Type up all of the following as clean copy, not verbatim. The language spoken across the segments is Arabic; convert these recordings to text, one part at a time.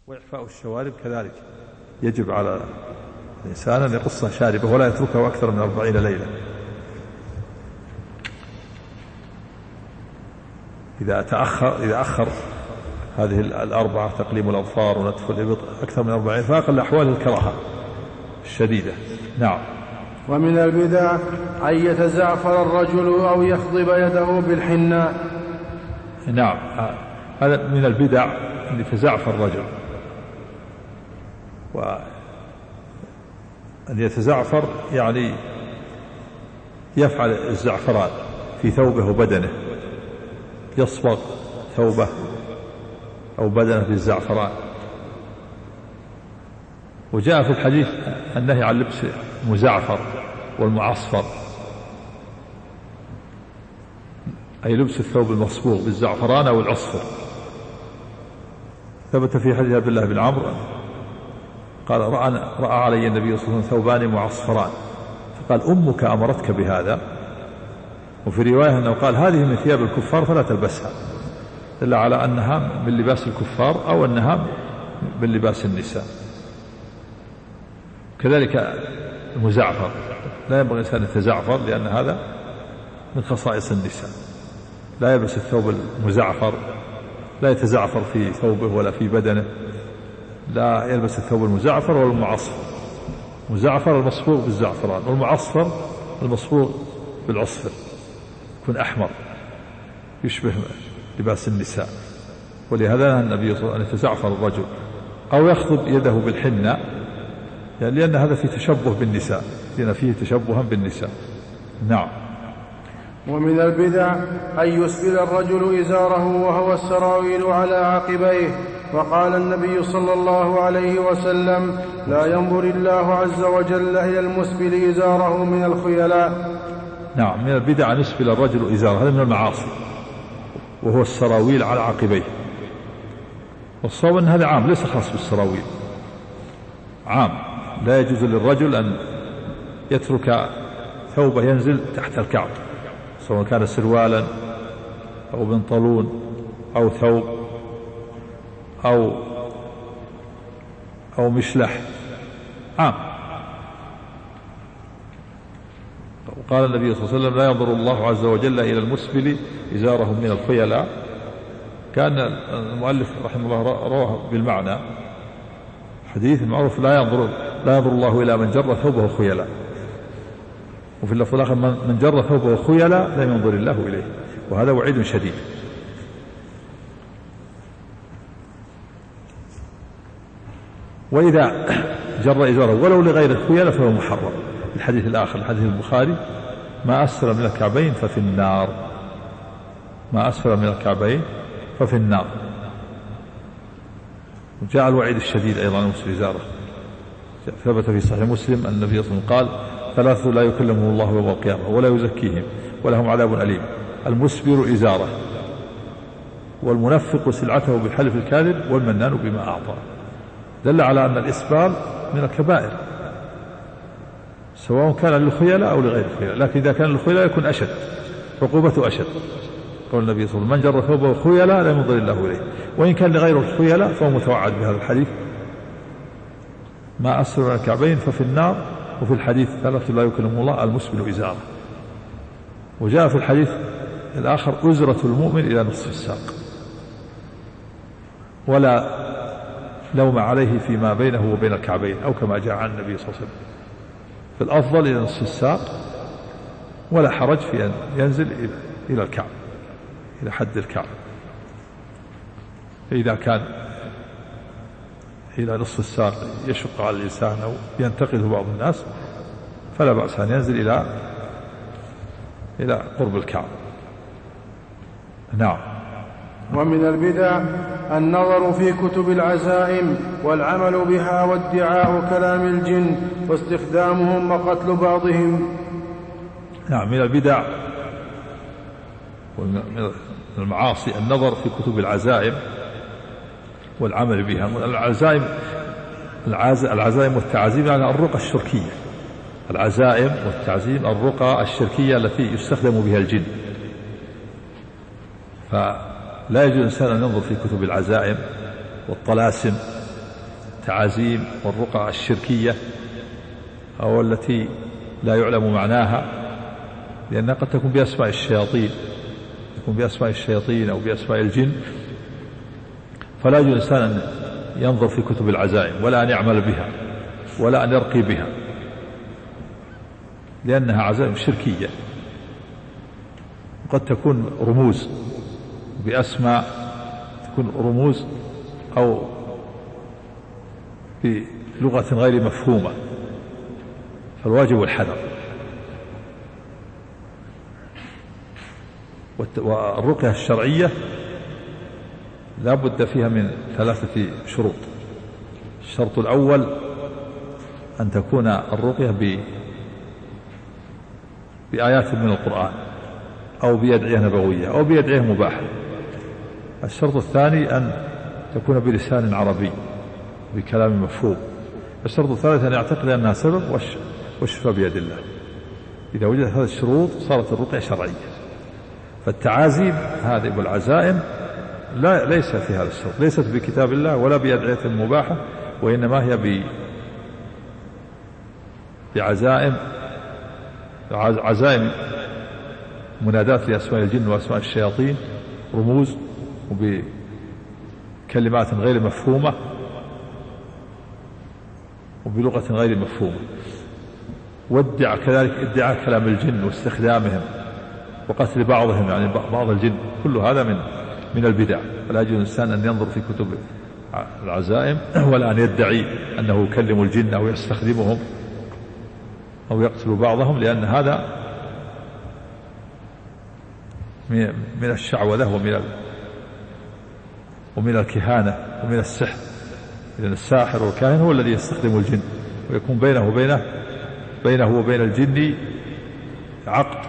وإعفاء الشوارب كذلك يجب على الإنسان أن يقص شاربه ولا يتركه أكثر من 40 ليلة. إذا أخر هذه الأربعة تقليم الأظفار ونتف الإبط أكثر من 40 فأقل أحوال الكراهة الشديدة. نعم. ومن البدع أن يتزعفر الرجل أو يخضب يده بالحناء. نعم، هذا من البدع أن يتزعفر الرجل، وأن يتزعفر يعني يفعل الزعفران في ثوبه وبدنه، يصبغ ثوبه أو بدنه بالزعفران. وجاء في الحديث النهي عن لبس المزعفر والمعصفر، أي لبس الثوب المصبوغ بالزعفران أو العصفر. ثبت في حديث عبد الله بن عمرو قال رأى علي النبي صلى الله عليه وسلم ثوبان معصفران، فقال أمك أمرتك بهذا. وفي رواية أنه قال هذه من ثياب الكفار فلا تلبسها، دل على أنها من لباس الكفار أو أنها من لباس النساء. كذلك المزعفر لا ينبغي الإنسان يتزعفر، لأن هذا من خصائص النساء. لا يلبس الثوب المزعفر، لا يتزعفر في ثوبه ولا في بدنه، لا يلبس الثوب المزعفر ولا المعصفر. مزعفر المصبوغ بالزعفران، والمعصفر المصبوغ بالعصفر، يكون أحمر يشبه لباس النساء. ولهذا نهى النبي صلى الله عليه وسلم أن يتزعفر الرجل أو يخضب يده بالحنة، يعني لأن هذا فيه تشبه بالنساء، لأن فيه تشبها بالنساء. نعم. ومن البدع أن يسبل الرجل إزاره وهو السراويل على عقبيه، وقال النبي صلى الله عليه وسلم لا ينظر الله عز وجل إلى المسبل إزاره من الخيلاء. نعم، من البدع أن يسبل الرجل إزاره، هذا من المعاصي، وهو السراويل على عقبيه. والصواب أن هذا عام، ليس خاص بالسراويل، عام. لا يجوز للرجل أن يترك ثوبه ينزل تحت الكعب، سواء كان سروالا أو بنطلون أو ثوب أو مشلح، عام. وقال النبي صلى الله عليه وسلم لا ينظر الله عز وجل إلى المسبل إزاره من الخيلاء. كان المؤلف رحمه الله رواه بالمعنى حديث معروف لا ينظر الله إلى من جر ثوبه خيلاء، وفي اللفظ الآخر من جر ثوبه خيلاء لا ينظر الله إليه، وهذا وعيد شديد. وإذا جر إزاره ولو لغير الخيلاء فهو محرم. الحديث الآخر الحديث البخاري ما أسفل من الكعبين ففي النار، ما أسفل من الكعبين ففي النار. وجاء الوعيد الشديد أيضا المسبل إزاره، ثبت في صحيح مسلم أن النبي صلى الله عليه وسلم قال ثلاثة لا يكلمهم الله يوم القيامة ولا يزكيهم ولهم عذاب أليم: المسبل إزاره، والمنفق سلعته بالحلف الكاذب، والمنان بما أعطى. دل على أن الإسبال من الكبائر، سواء كان للخيلاء أو لغير الخيلاء، لكن إذا كان للخيلاء يكون أشد، عقوبته أشد. قول النبي صلى الله عليه وسلم من جر ثوبه خيلاء لا ينظر الله إليه. وإن كان لغير الخيلاء فهو متوعد بهذا الحديث ما أسفل من الكعبين ففي النار. وفي الحديث ثلاثة لا يكلمهم الله: المسبل إزاره. وجاء في الحديث الآخر أزرة المؤمن إلى نصف الساق، ولا لوم عليه فيما بينه وبين الكعبين، أو كما جاء عن النبي صلى الله عليه وسلم. فالأفضل إلى نصف الساق، ولا حرج في أن ينزل إلى الكعب، إلى حد الكعب. إذا كان إلى نصف الساق يشق على الإنسان أو ينتقده بعض الناس فلا بأس أن ينزل إلى قرب الكعب. نعم. ومن البدع النظر في كتب العزائم والعمل بها وادعاء كلام الجن واستخدامهم وقتل بعضهم. نعم، من البدع ومن المعاصي النظر في كتب العزائم والعمل بها. العزائم والتعزيم يعني الرقى الشركية، العزائم والتعزيم الرقى الشركية التي يستخدم بها الجن. فلا يجوز الإنسان أن ينظر في كتب العزائم والطلاسم والتعازيم والرقى الشركية أو التي لا يعلم معناها، لأنها قد تكون بأسماء الشياطين، تكون بأسماء الشياطين أو بأسماء الجن، فلا يجوز الإنسان أن ينظر في كتب العزائم ولا أن يعمل بها ولا أن يرقي بها، لأنها عزائم شركية، وقد تكون رموز بأسماء، تكون رموز أو بلغة غير مفهومة، فالواجب الحذر. والرقية الشرعية لا بد فيها من 3 شروط. الشرط الأول أن تكون الرقية بآيات من القرآن أو بأدعية نبوية أو بأدعية مباحة. الشرط الثاني أن تكون بلسان عربي بكلام مفهوم. الشرط الثالث أن يعتقد أنها سبب والشفاء بيد الله. إذا وجدت هذه الشروط صارت الرقية شرعية. فالتعازيم هذه والعزائم ليس في هذا الشرط، ليست بكتاب الله ولا بأدعية مباحة، وإنما هي بعزائم منادات لأسماء الجن وأسماء الشياطين، رموز وبكلمات غير مفهومة وبلغة غير مفهومة، وادعى كذلك ادعاء كلام الجن واستخدامهم وقتل بعضهم، يعني بعض الجن، كل هذا من البدع. فلا يجوز الإنسان أن ينظر في كتب العزائم ولا أن يدعي أنه يكلم الجن أو يستخدمهم أو يقتل بعضهم، لأن هذا من الشعوذة ومن الكهانة ومن السحر. إذن الساحر والكاهن هو الذي يستخدم الجن، ويكون بينه وبين الجن عقد.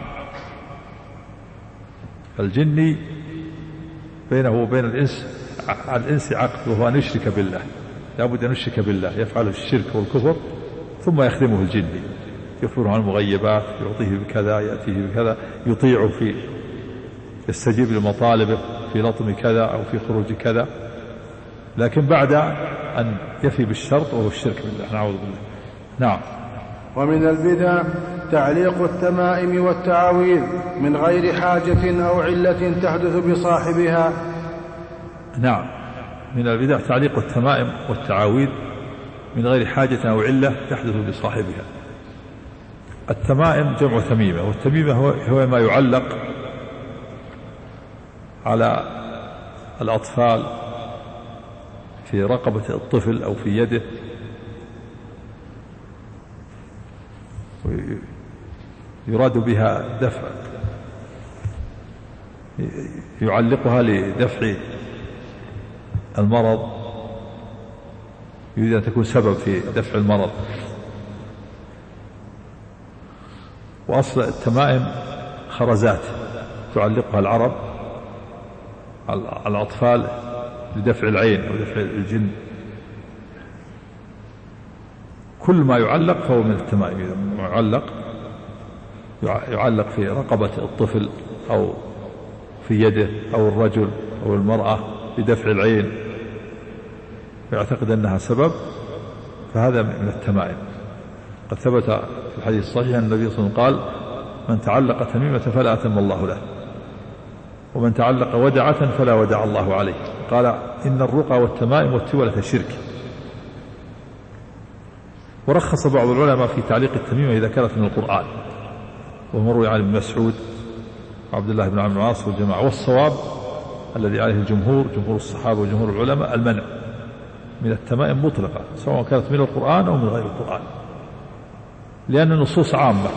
الجن بينه وبين الإنس عقد، وهو أن يشرك بالله، لا بد أن يشرك بالله، يفعل الشرك والكفر ثم يخدمه الجن، يخبره عن المغيبات، يعطيه بكذا، يأتيه بكذا، يطيع يستجيب لمطالبه في لطم كذا أو في خروج كذا، لكن بعد أن يفي بالشرط وهو الشرك بالله، نعوذ بالله. نعم. ومن البدع تعليق التمائم والتعاويذ من غير حاجة أو علة تحدث بصاحبها. نعم، من البدع تعليق التمائم والتعاويذ من غير حاجة أو علة تحدث بصاحبها. التمائم جمع تميمة، والتميمة هو ما يعلق على الأطفال في رقبة الطفل أو في يده، يراد بها دفع، يعلقها لدفع المرض، يريد أن تكون سبب في دفع المرض. وأصل التمائم خرزات تعلقها العرب على الأطفال لدفع العين أو دفع الجن. كل ما يعلق فهو من التمائم. يعلق في رقبة الطفل أو في يده أو الرجل أو المرأة لدفع العين، ويعتقد أنها سبب، فهذا من التمائم. قد ثبت في الحديث الصحيح أن النبي صلى الله عليه وسلم قال: من تعلق تميمة فلا أتم الله له، ومن تعلق ودعة فلا ودع الله عليه. قال: إن الرقى والتمائم والتولة شرك. ورخص بعض العلماء في تعليق التميمة إذا كانت من القرآن، وهو مروي عن ابن مسعود وعبد الله بن عمرو بن العاص والجماعة. والصواب الذي عليه جمهور الصحابة وجمهور العلماء المنع من التمائم مطلقة، سواء كانت من القرآن أو من غير القرآن، لأن النصوص عامة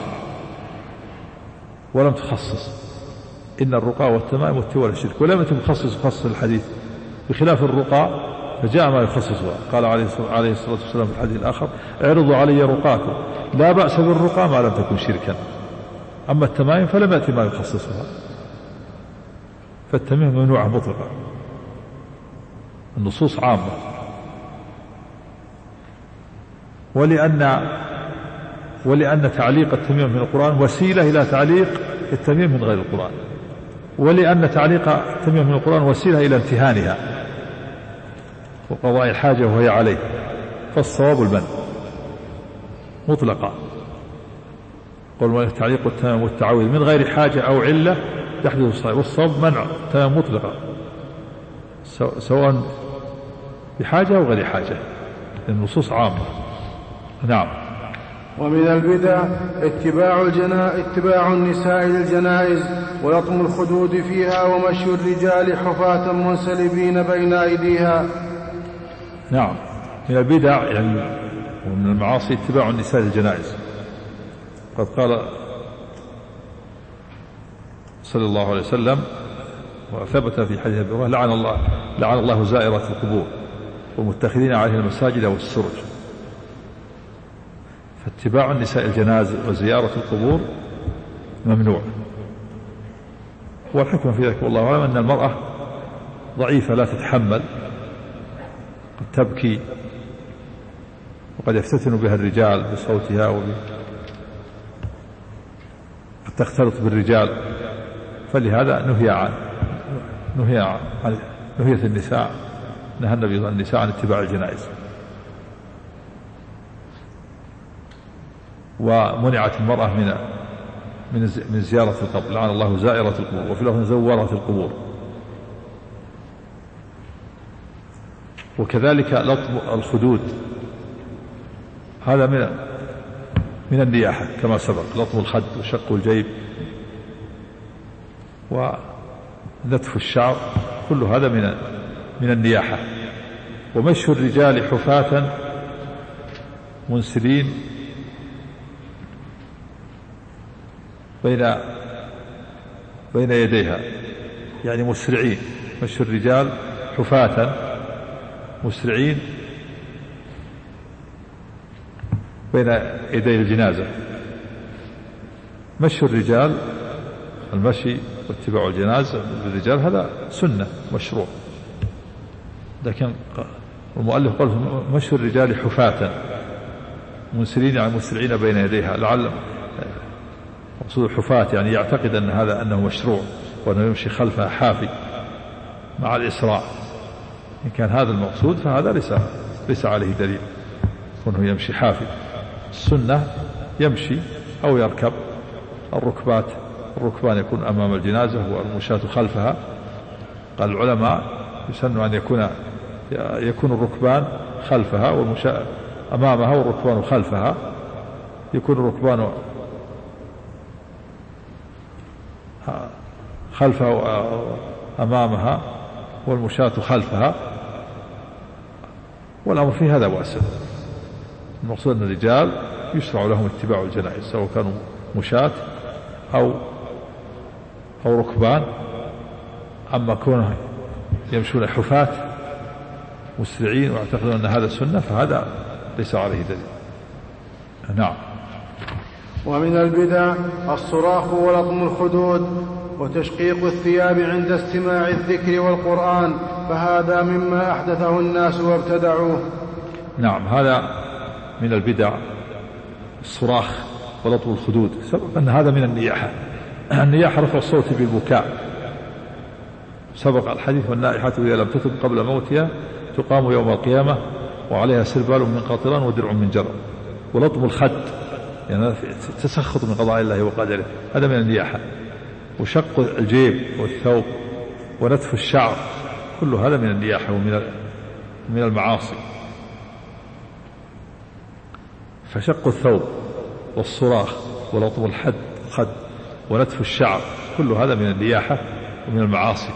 ولم تخصص. إن الرقى والتمائم والتولة شرك، ولم يتم خصص الحديث، بخلاف الرقى فجاء ما يخصصها. قال عليه الصلاة والسلام في الحديث الآخر: اعرضوا علي رقاكم، لا بأس بالرقى ما لم تكن شركا. أما التمائم فلم يأتي ما يخصصها، فالتمائم ممنوعة مطلقة، النصوص عامة. ولأن تعليق التميم من القرآن وسيلة إلى تعليق التميم من غير القرآن، ولأن تعليق التميم من القرآن وسيلة إلى امتهانها وقضاء الحاجة وهي عليه. فالصواب المنع مطلقا. قول التعليق والتمام والتعويذ من غير حاجة أو علة يحدث الصلاة، والصواب منع تمام مطلقا سواء بحاجة أو غير حاجة، النصوص عامة. نعم. ومن البدع اتباع النساء للجنائز ولطم الخدود فيها ومشي الرجال حفاة منسلبين بين أيديها. نعم، من البدع يعني ومن المعاصي اتباع النساء للجنائز. قد قال صلى الله عليه وسلم وثبت في حديث ابي هريرة لعن الله زائرة القبور والمتخذين عليها المساجد والسرج. فاتباع النساء الجنائز وزيارة القبور ممنوع. والحكمة في ذلك والله أعلم أن المرأة ضعيفة لا تتحمل، قد تبكي وقد يفتتن بها الرجال بصوتها قد تختلط بالرجال، فلهذا نهيت النساء، نهى النبي النساء عن اتباع الجنائز، ومنعت المرأة من زيارة القبر، لعن الله زائرة القبور، وفي لفظ زورة القبور. وكذلك لطم الخدود هذا من النياحة كما سبق، لطم الخد وشق الجيب ونتف الشعر كل هذا من النياحة. ومشي الرجال حفاة منسلين بين يديها، يعني مسرعين، مشي الرجال حفاة مسرعين بين يدي الجنازة. مشي الرجال، المشي واتباع الجنازة بالرجال هذا سنة مشروع، لكن المؤلف قال مشي الرجال حفاة منسلين يعني مسرعين بين يديها، لعل مقصود الحفاة يعني يعتقد أن هذا أنه مشروع وأنه يمشي خلفها حافي مع الإسراع. إن كان هذا المقصود فهذا ليس عليه دليل كونه يمشي حافي. السنة يمشي أو يركب، الركبان يكون أمام الجنازة والمشاة خلفها. قال العلماء يسن أن يكون الركبان خلفها والمشاة أمامها والركبان خلفها، يكون الركبان خلفها أمامها والمشاة خلفها، والأمر في هذا واسع. المقصود أن الرجال يشرع لهم اتباع الجنائز سواء كانوا مشاة أو ركبان. أما كونه يمشون حفاة مسرعين ويعتقدون أن هذا سنة فهذا ليس عليه دليل. نعم. ومن البدع الصراخ ولطم الخدود وتشقيق الثياب عند استماع الذكر والقرآن، فهذا مما أحدثه الناس وابتدعوه. نعم، هذا من البدع الصراخ ولطم الخدود، سبق أن هذا من النياحة. النياحة رفع الصوت بالبكاء، سبق الحديث والنائحة إذا لم تتب قبل موتها تقام يوم القيامة وعليها سربال من قطران ودرع من جرب. ولطم الخد يعني تسخط من قضاء الله وقدره، هذا من النياحة. وشق الجيب والثوب ونتف الشعر كل هذا من النياحة ومن المعاصي. فشق الثوب والصراخ ولطم الخد ونتف الشعر كل هذا من النياحة ومن المعاصي.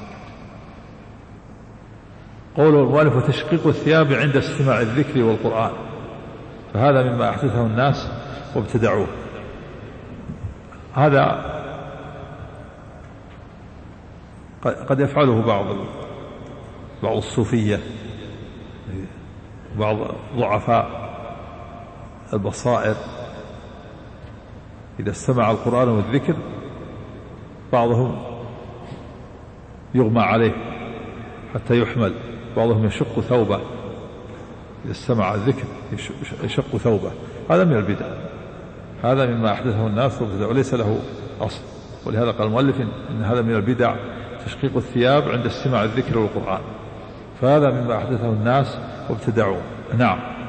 قوله المؤلف وتشقيق الثياب عند استماع الذكر والقرآن، فهذا مما أحدثه الناس وابتدعوه. هذا قد يفعله بعض الصوفية، بعض ضعفاء البصائر إذا استمع القرآن والذكر بعضهم يغمى عليه حتى يحمل، بعضهم يشق ثوبه إذا استمع الذكر يشق ثوبه. هذا من البدع، هذا مما أحدثه الناس وابتدعوا وليس له أصل. ولهذا قال المؤلف إن هذا من البدع تشقيق الثياب عند استماع الذكر والقرآن، فهذا مما أحدثه الناس وابتدعوا. نعم.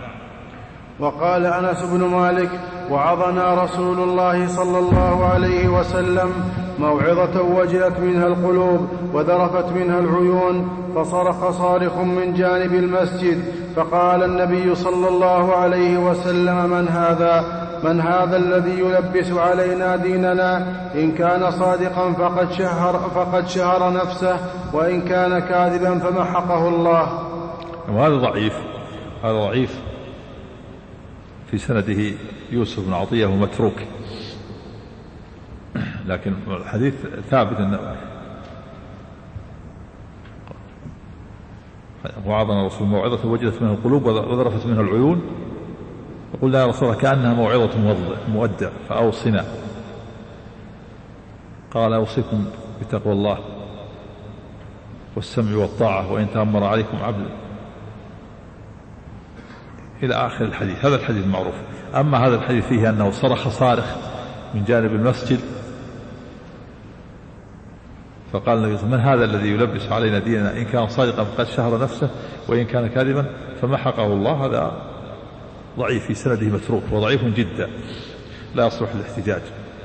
وقال أنس بن مالك: وعظنا رسول الله صلى الله عليه وسلم موعظة وجلت منها القلوب وذرفت منها العيون، فصرخ صارخ من جانب المسجد، فقال النبي صلى الله عليه وسلم: من هذا الذي يلبس علينا ديننا؟ إن كان صادقا فقد شهر نفسه، وإن كان كاذبا فمحقه الله. وهذا ضعيف، هذا ضعيف في سنده يوسف بن عطية ومتروك، لكن الحديث ثابت أن وعظنا رسول موعظة وجلت منها القلوب وذرفت منها العيون، فقلنا يا رسول الله كأنها موعظة مودع فأوصنا، قال: أوصيكم بتقوى الله والسمع والطاعة وإن تأمر عليكم عبد، إلى آخر الحديث. هذا الحديث المعروف. أما هذا الحديث فيه أنه صرخ صارخ من جانب المسجد، فقال النبي: من هذا الذي يلبس علينا ديننا؟ إن كان صادقا فقد شهر نفسه، وإن كان كاذبا فمحقه الله. هذا ضعيف في سنده متروك، وضعيف جدا لا يصلح الاحتجاج.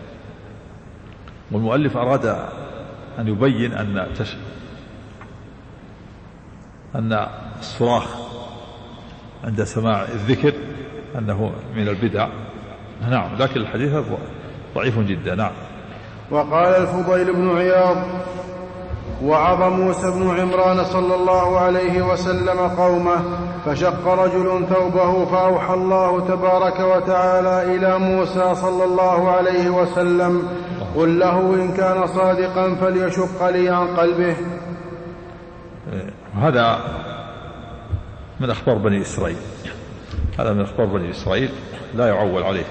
والمؤلف أراد أن يبين أن الصراخ عند سماع الذكر أنه من البدع. نعم، لكن الحديث ضعيف جدا. نعم. وقال الفضيل بن عياض: وعظ موسى بن عمران صلى الله عليه وسلم قومه، فشق رجل ثوبه، فأوحى الله تبارك وتعالى إلى موسى صلى الله عليه وسلم: قل له إن كان صادقا فليشق لي عن قلبه. هذا من أخبار بني إسرائيل، هذا من أخبار بني إسرائيل لا يعول عليه.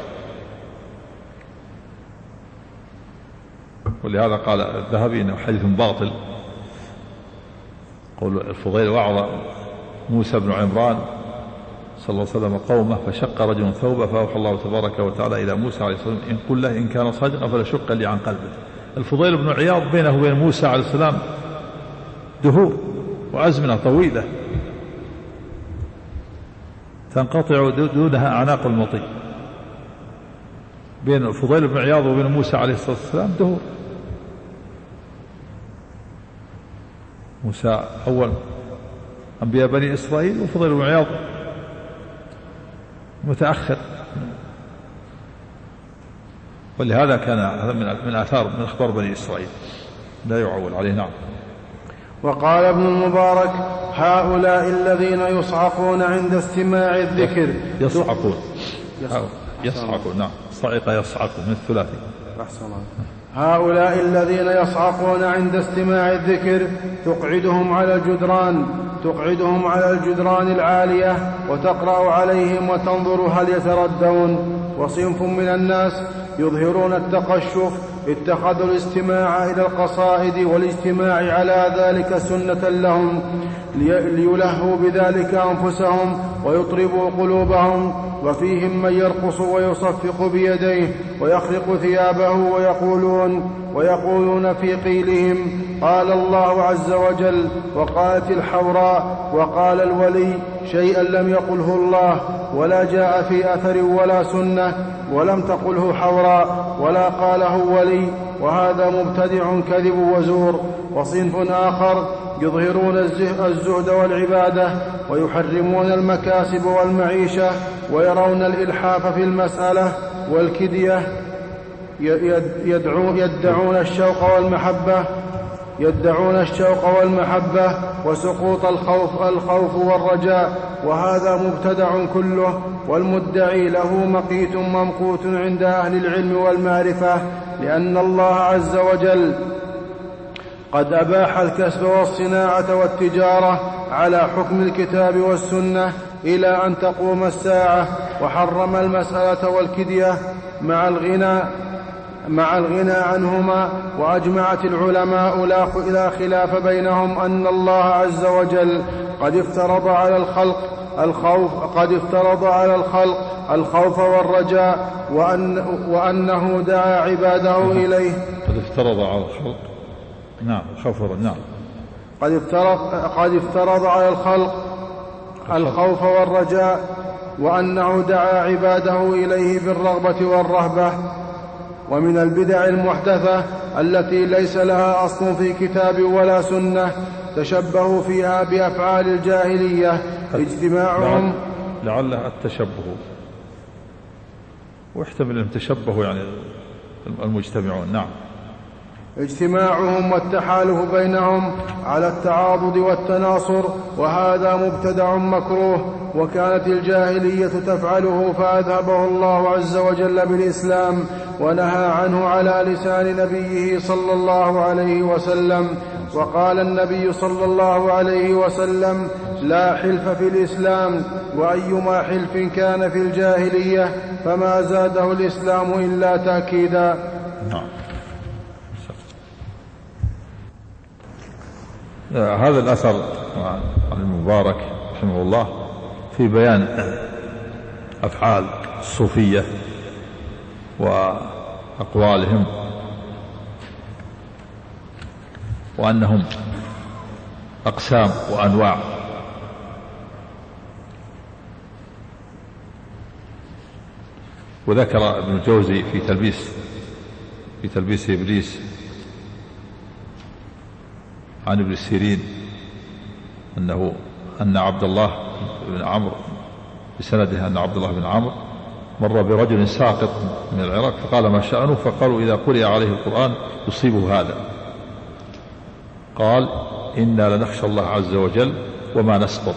ولهذا قال الذهبي إنه حديث باطل. قول الفضيل: وعظ موسى بن عمران صلى الله عليه وسلم قومه، فشق رجل ثوبه، فأوحى الله تبارك وتعالى إلى موسى عليه السلام: إن قل له إن كان صادقا فليشق لي عن قلبه. الفضيل بن عياض بينه وبين موسى عليه السلام دهور وأزمنة طويلة تنقطع دونها أعناق المطي. بين الفضيل بن عياض وبين موسى عليه الصلاة والسلام دهور. موسى أول أنبياء بني إسرائيل، وفضيل بن عياض متأخر. ولهذا كان هذا من آثار من أخبار بني إسرائيل لا يعول عليه. نعم. وقال ابن المبارك: هؤلاء الذين يصعقون عند استماع الذكر. يصعقون. نعم، صعق يصعق من الثلاثي. هؤلاء الذين يصعقون عند استماع الذكر تقعدهم على الجدران العالية، وتقرأ عليهم وتنظر هل يتردون. وصنف من الناس يظهرون التقشف، اتخذوا الاستماع إلى القصائد والاجتماع على ذلك سنة لهم، ليلهوا بذلك أنفسهم ويطربوا قلوبهم. وفيهم من يرقص ويصفق بيديه ويخرق ثيابه ويقولون في قيلهم: قال الله عز وجل، وقالت الحوراء، وقال الولي، شيئا لم يقله الله ولا جاء في أثر ولا سنة، ولم تقله حوراء ولا قاله ولي، وهذا مبتدع كذب وزور. وصنف آخر يظهرون الزهد والعبادة، ويحرمون المكاسب والمعيشة، ويرون الإلحاف في المسألة والكدية، يدعون الشوق والمحبة وسقوط الخوف والرجاء، وهذا مبتدع كله. والمدعي له مقيت ممقوت عند أهل العلم والمعرفة، لأن الله عز وجل قد أباح الكسب والصناعة والتجارة على حكم الكتاب والسنة إلى أن تقوم الساعة، وحرم المسألة والكدية مع الغنى عنهما. وأجمعت العلماء لا خلاف بينهم أن الله عز وجل قد افترض على الخوف والرجاء، وأنه دعا عباده إليه. قد افترض على الخلق. نعم، نعم. قد افترض على الخلق الخوف والرجاء، وأنه دعا عباده إليه بالرغبة والرهبة. ومن البدع المحدثة التي ليس لها أصل في كتاب ولا سنة تشبهوا فيها بأفعال الجاهلية اجتماعهم. لعلها التشبه، واحتمل أن تشبهوا يعني المجتمعون. نعم. اجتماعهم والتحالف بينهم على التعاضد والتناصر، وهذا مبتدع مكروه، وكانت الجاهلية تفعله فأذهبه الله عز وجل بالإسلام ونهى عنه على لسان نبيه صلى الله عليه وسلم. وقال النبي صلى الله عليه وسلم: لا حلف في الإسلام، وأيما حلف كان في الجاهلية فما زاده الإسلام إلا تأكيدا. نعم. هذا الأثر عن المبارك رحمه الله في بيان أفعال الصوفية وأقوالهم، وأنهم أقسام وأنواع. وذكر ابن الجوزي في تلبيس إبليس عن ابن السيرين أن عبد الله بن عمرو بسنده أن عبد الله بن عمرو مر برجل ساقط من العراق فقال: ما شأنه؟ فقالوا: إذا قرئ عليه القرآن يصيبه هذا. قال: إنا لنخشى الله عز وجل وما نسقط.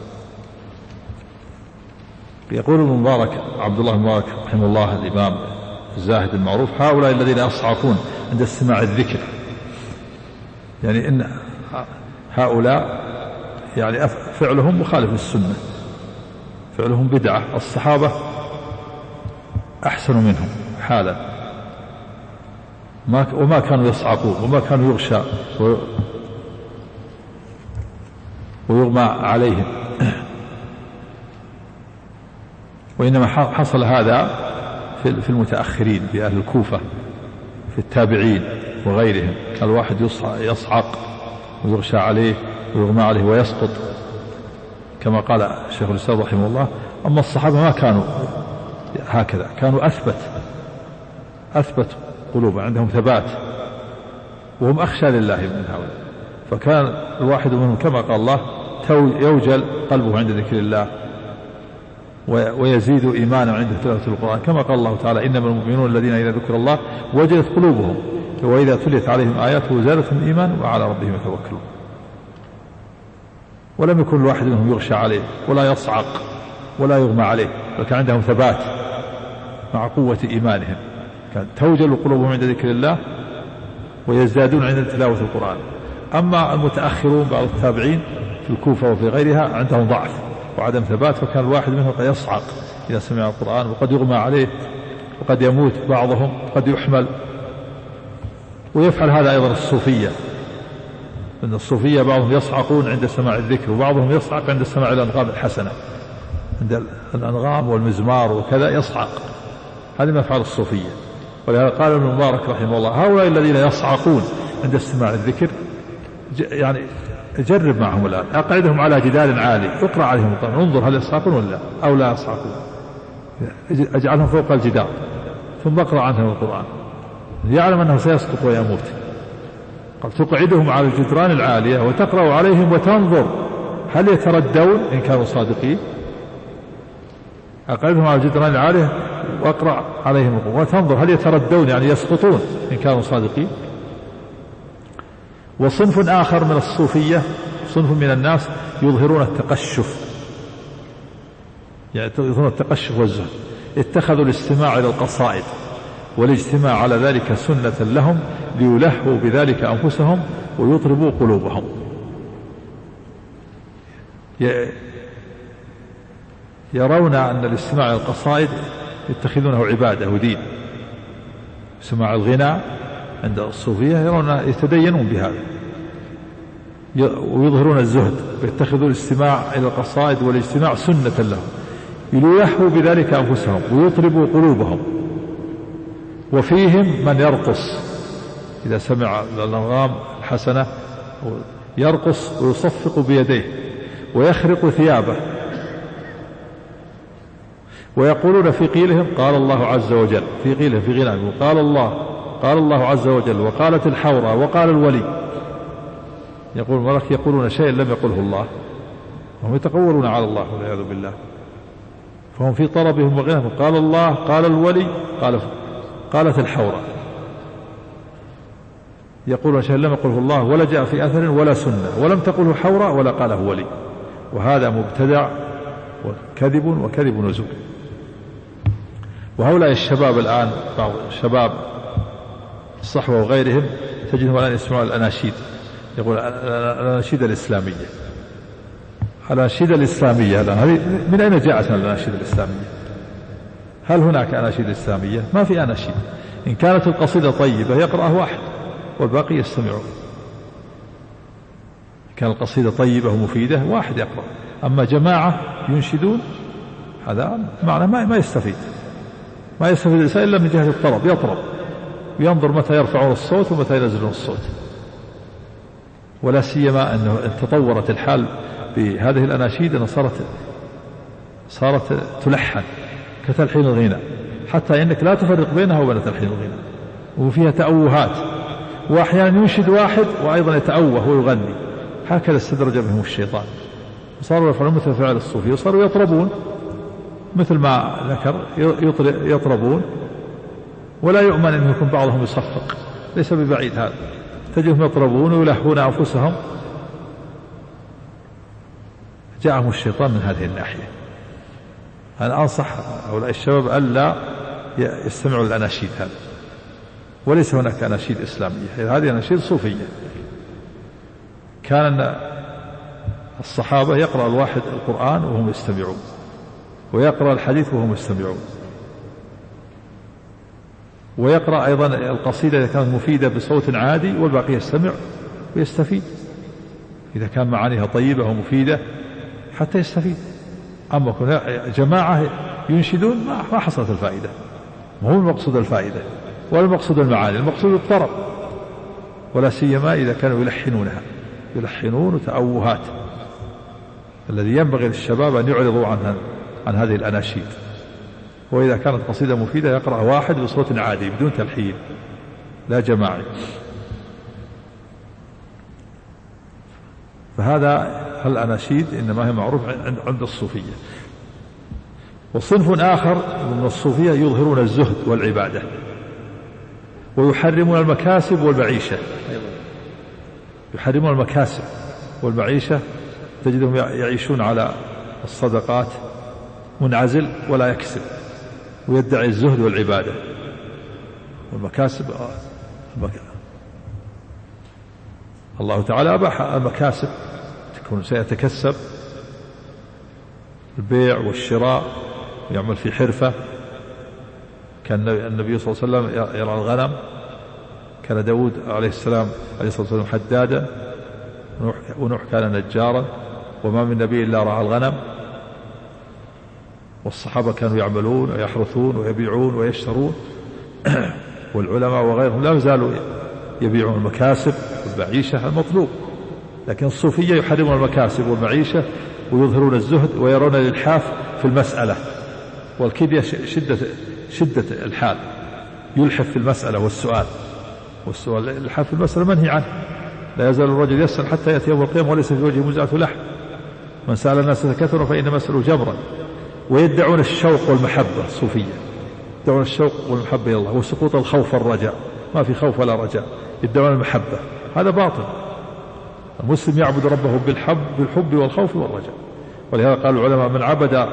يقول المبارك عبد الله المبارك رحمه الله الإمام الزاهد المعروف: هؤلاء الذين يصعقون عند استماع الذكر، يعني إن هؤلاء يعني فعلهم مخالف للسنة، فعلهم بدعة. الصحابة أحسن منهم حالا، وما كانوا يصعقون وما كانوا يغشى ويغمى عليهم، وإنما حصل هذا في المتأخرين، في أهل الكوفة، في التابعين وغيرهم. كان الواحد يصعق ويغشى عليه ويغمى عليه ويسقط كما قال شيخ الإسلام رحمه الله. أما الصحابة ما كانوا هكذا، كانوا أثبت قلوبا، عندهم ثبات، وهم أخشى لله من هؤلاء. فكان الواحد منهم كما قال الله: يوجل قلبه عند ذكر الله ويزيد إيمانا عند تلاوة القرآن، كما قال الله تعالى: إنما المؤمنون الذين إذا ذكر الله وجلت قلوبهم وإذا تليت عليهم آياته زادتهم إيمانا وعلى ربهم يتوكلون. ولم يكن الواحد منهم يغشى عليه ولا يصعق ولا يغمى عليه، بل كان عندهم ثبات مع قوة إيمانهم. كان توجل قلوبهم عند ذكر الله ويزدادون عند تلاوة القرآن. أما المتأخرون بعض التابعين في الكوفة وفي غيرها عندهم ضعف وعدم ثبات، فكان الواحد منهم قد يصعق إذا سمع القرآن، وقد يغمى عليه، وقد يموت بعضهم، وقد يحمل. ويفعل هذا أيضا الصوفية، أن الصوفية بعضهم يصعقون عند سماع الذكر، وبعضهم يصعق عند سماع الأنغام الحسنة، عند الأنغام والمزمار وكذا يصعق. هذه ما يفعل الصوفية. ولهذا قال ابن المبارك رحمه الله: هؤلاء الذين يصعقون عند استماع الذكر، يعني جرب معهم الآن، أقعدهم على جدار عالي، اقرأ عليهم القرآن، انظر هل يصعقون ولا أو لا يصعقون، اجعلهم فوق الجدار ثم اقرأ عنهم القرآن، يعلم أنه سيسقط ويموت. قال: تقعدهم على الجدران العالية وتقرأ عليهم وتنظر هل يتردون إن كانوا صادقين. أقعدهم على الجدران العالية واقرأ عليهم القرآن وتنظر هل يتردون، يعني يسقطون إن كانوا صادقين. وصنف آخر من الصوفية، صنف من الناس يظهرون التقشف، يعني يظهرون التقشف والزهد. اتخذوا الاستماع إلى القصائد والاجتماع على ذلك سنة لهم ليلهوا بذلك أنفسهم ويطربوا قلوبهم. يرون أن الاستماع إلى القصائد يتخذونه عبادة ودين. سماع الغناء عند الصوفية يرون يتدينون بهذا ويظهرون الزهد، ويتخذوا الاستماع إلى القصائد والاجتماع سنة لهم ليلهوا بذلك أنفسهم ويطربوا قلوبهم. وفيهم من يرقص إذا سمع الأنغام الحسنة، يرقص ويصفق بيديه ويخرق ثيابه ويقولون في قيلهم قال الله عز وجل، في قيلهم في غنائهم قال الله عز وجل وقالت الحورى وقال الولي. يقول الملك يقولون شيئا لم يقله الله، وهم يتقولون على الله والعياذ بالله. فهم في طلبهم وغنائهم قال الله قال الولي قالت الحورى، يقولون شيئا لم يقله الله ولا جاء في أثر ولا سنة ولم تقله حورى ولا قاله ولي. وهذا مبتدع وكذب وزور. وهؤلاء الشباب الآن، بعض الشباب الصحوة وغيرهم، تجدهم الآن يسمعون الأناشيد، يقول الأناشيد الإسلامية. الأناشيد الإسلامية الآن هذه من أين جاءت الأناشيد الإسلامية؟ هل هناك أناشيد إسلامية؟ ما في أناشيد. إن كانت القصيدة طيبة يقرأها واحد والباقي يستمعون. كان القصيدة طيبة ومفيدة واحد يقرأ. أما جماعة ينشدون هذا معنى ما يستفيد الإنسان إلا من جهة الطرب، يطرب وينظر متى يرفعون الصوت ومتى ينزلون الصوت. ولا سيما أنه تطورت الحال بهذه الأناشيد أنها صارت تلحن كتلحين الغناء، حتى إنك لا تفرق بينها وبين تلحين الغناء، وفيها تأوهات، وأحيانا ينشد واحد وأيضا يتأوه ويغني. هكذا استدرج بهم الشيطان، وصاروا يفعلون مثل فعل الصوفية، وصاروا يطربون مثل ما ذكر، يطربون، ولا يؤمن أن يكون بعضهم يصفق، ليس ببعيد هذا. تجدهم يطربون ويلهون أنفسهم. جاءهم الشيطان من هذه الناحية. أنا أنصح هؤلاء الشباب ألا يستمعوا للأناشيد هذا، وليس هناك أناشيد إسلامية، هذه أناشيد صوفية. كان الصحابة يقرأ الواحد القرآن وهم يستمعون، ويقرأ الحديث وهم يستمعون، ويقرأ أيضا القصيدة إذا كانت مفيدة بصوت عادي، والباقي يستمع ويستفيد إذا كان معانيها طيبة ومفيدة حتى يستفيد. أما جماعة ينشدون ما حصلت الفائدة، ما هو المقصود الفائدة ولا المقصود المعاني، المقصود الطرب، ولا سيما إذا كانوا يلحنون تأوهات. الذي ينبغي للشباب أن يعرضوا عن هذه الأناشيد. وإذا كانت قصيدة مفيدة يقرأ واحد بصوت عادي بدون تلحين، لا جماعي. فهذا الأناشيد إنما هي معروف عند الصوفية. وصنف آخر من الصوفية يظهرون الزهد والعبادة، ويحرمون المكاسب والمعيشة. يحرمون المكاسب والمعيشة، تجدهم يعيشون على الصدقات، منعزل ولا يكسب، ويدعي الزهد والعبادة. والمكاسب الله تعالى أباح المكاسب، تكون سيتكسب البيع والشراء ويعمل في حرفة. كان النبي صلى الله عليه وسلم يرعى الغنم، كان داود عليه الصلاة والسلام حدادا، ونوح كان نجارا، وما من نبي إلا رعى الغنم. والصحابة كانوا يعملون ويحرثون ويبيعون ويشترون، والعلماء وغيرهم لا يزالوا يبيعون المكاسب والمعيشة المطلوب. لكن الصوفية يحرمون المكاسب والمعيشة ويظهرون الزهد، ويرون الإلحاف في المسألة والكدية شدة الحال، يلحف في المسألة والسؤال الإلحاف في المسألة منهي عنه. لا يزال الرجل يسأل حتى يأتي يوم القيامة وليس في وجهه مزعة لحم. من سأل الناس كثرا فإنما يسأل جبرا. ويدعون الشوق والمحبة، الصوفية يدعون الشوق والمحبة إلى الله، وسقوط الخوف والرجاء، ما في خوف ولا رجاء، يدعون المحبة. هذا باطل. المسلم يعبد ربه بالحب والخوف والرجاء. ولهذا قال العلماء: من عبد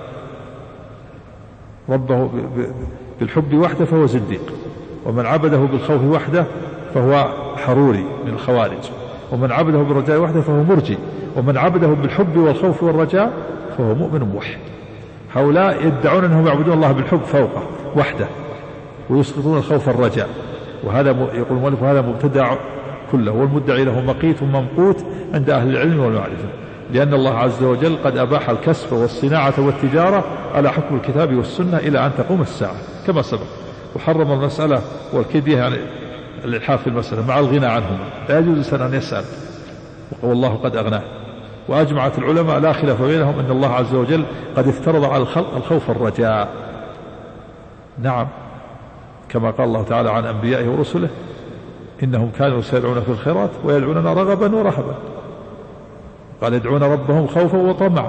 ربه بالحب وحده فهو زنديق، ومن عبده بالخوف وحده فهو حروري من الخوارج، ومن عبده بالرجاء وحده فهو مرجي، ومن عبده بالحب والخوف والرجاء فهو مؤمن موحد. هؤلاء يدعون أنهم يعبدون الله بالحب فوقه وحده، ويسقطون الخوف والرجاء. وهذا يقول المؤلف هذا مبتدع كله، والمدعي له مقيت ممقوت عند أهل العلم والمعرفة، لأن الله عز وجل قد أباح الكسب والصناعة والتجارة على حكم الكتاب والسنة إلى أن تقوم الساعة كما سبق، وحرم المسألة والكدية يعني الإلحاف في المسألة مع الغنى عنهما. لا يجوز الإنسان أن يسأل والله قد أغناه. وأجمعت العلماء لا خلاف بينهم أن الله عز وجل قد افترض على الخلق الخوف والرجاء. نعم، كما قال الله تعالى عن أنبيائه ورسله إنهم كانوا يسارعون في الخيرات ويدعوننا رغبا ورهبا، قال يدعون ربهم خوفا وطمعا.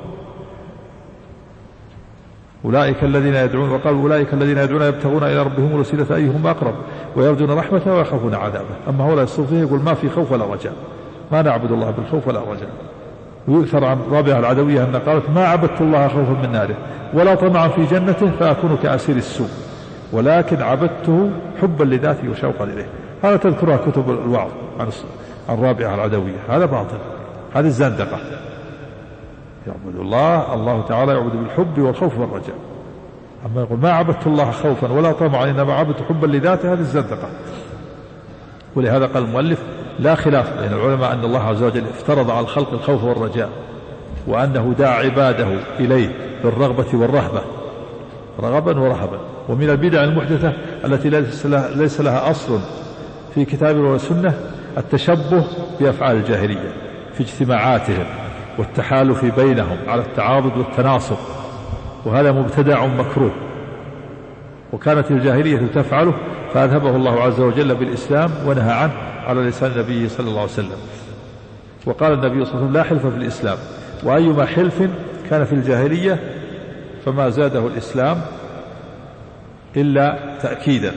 أولئك الذين يدعون، وقال أولئك الذين يدعون يبتغون إلى ربهم الوسيلة أيهم أقرب ويرجون رحمته ويخافون عذابه. أما هؤلاء الصوفية يقول ما في خوف ولا رجاء، ما نعبد الله بالخوف ولا رجاء. ويؤثر عن رابعة العدوية أن قالت ما عبدت الله خوفا من ناره ولا طمعا في جنته فأكون كأسير السوء، ولكن عبدته حبا لذاته وشوقا إليه. هذا تذكرها كتب الوعظ عن رابعة العدوية. هذا باطل، هذه الزندقة. يعبد الله تعالى يعبد بالحب والخوف والرجاء. أما يقول ما عبدت الله خوفا ولا طمعا إنما عبدت حبا لذاته، هذه الزندقة. ولهذا قال المؤلف لا خلاف بين العلماء أن الله عز وجل افترض على الخلق الخوف والرجاء، وأنه دعا عباده إليه بالرغبة والرهبة رغبا ورهبا. ومن البدع المحدثة التي ليس لها أصل في كتاب ولا سنة التشبه بأفعال الجاهلية في اجتماعاتهم والتحالف بينهم على التعاضد والتناصر، وهذا مبتدع مكروه، وكانت الجاهلية تفعله فأذهبه الله عز وجل بالإسلام ونهى عنه على لسان نبيه صلى الله عليه وسلم. وقال النبي صلى الله عليه وسلم لا حلف في الإسلام، وأيما حلف كان في الجاهلية فما زاده الإسلام إلا تأكيدا.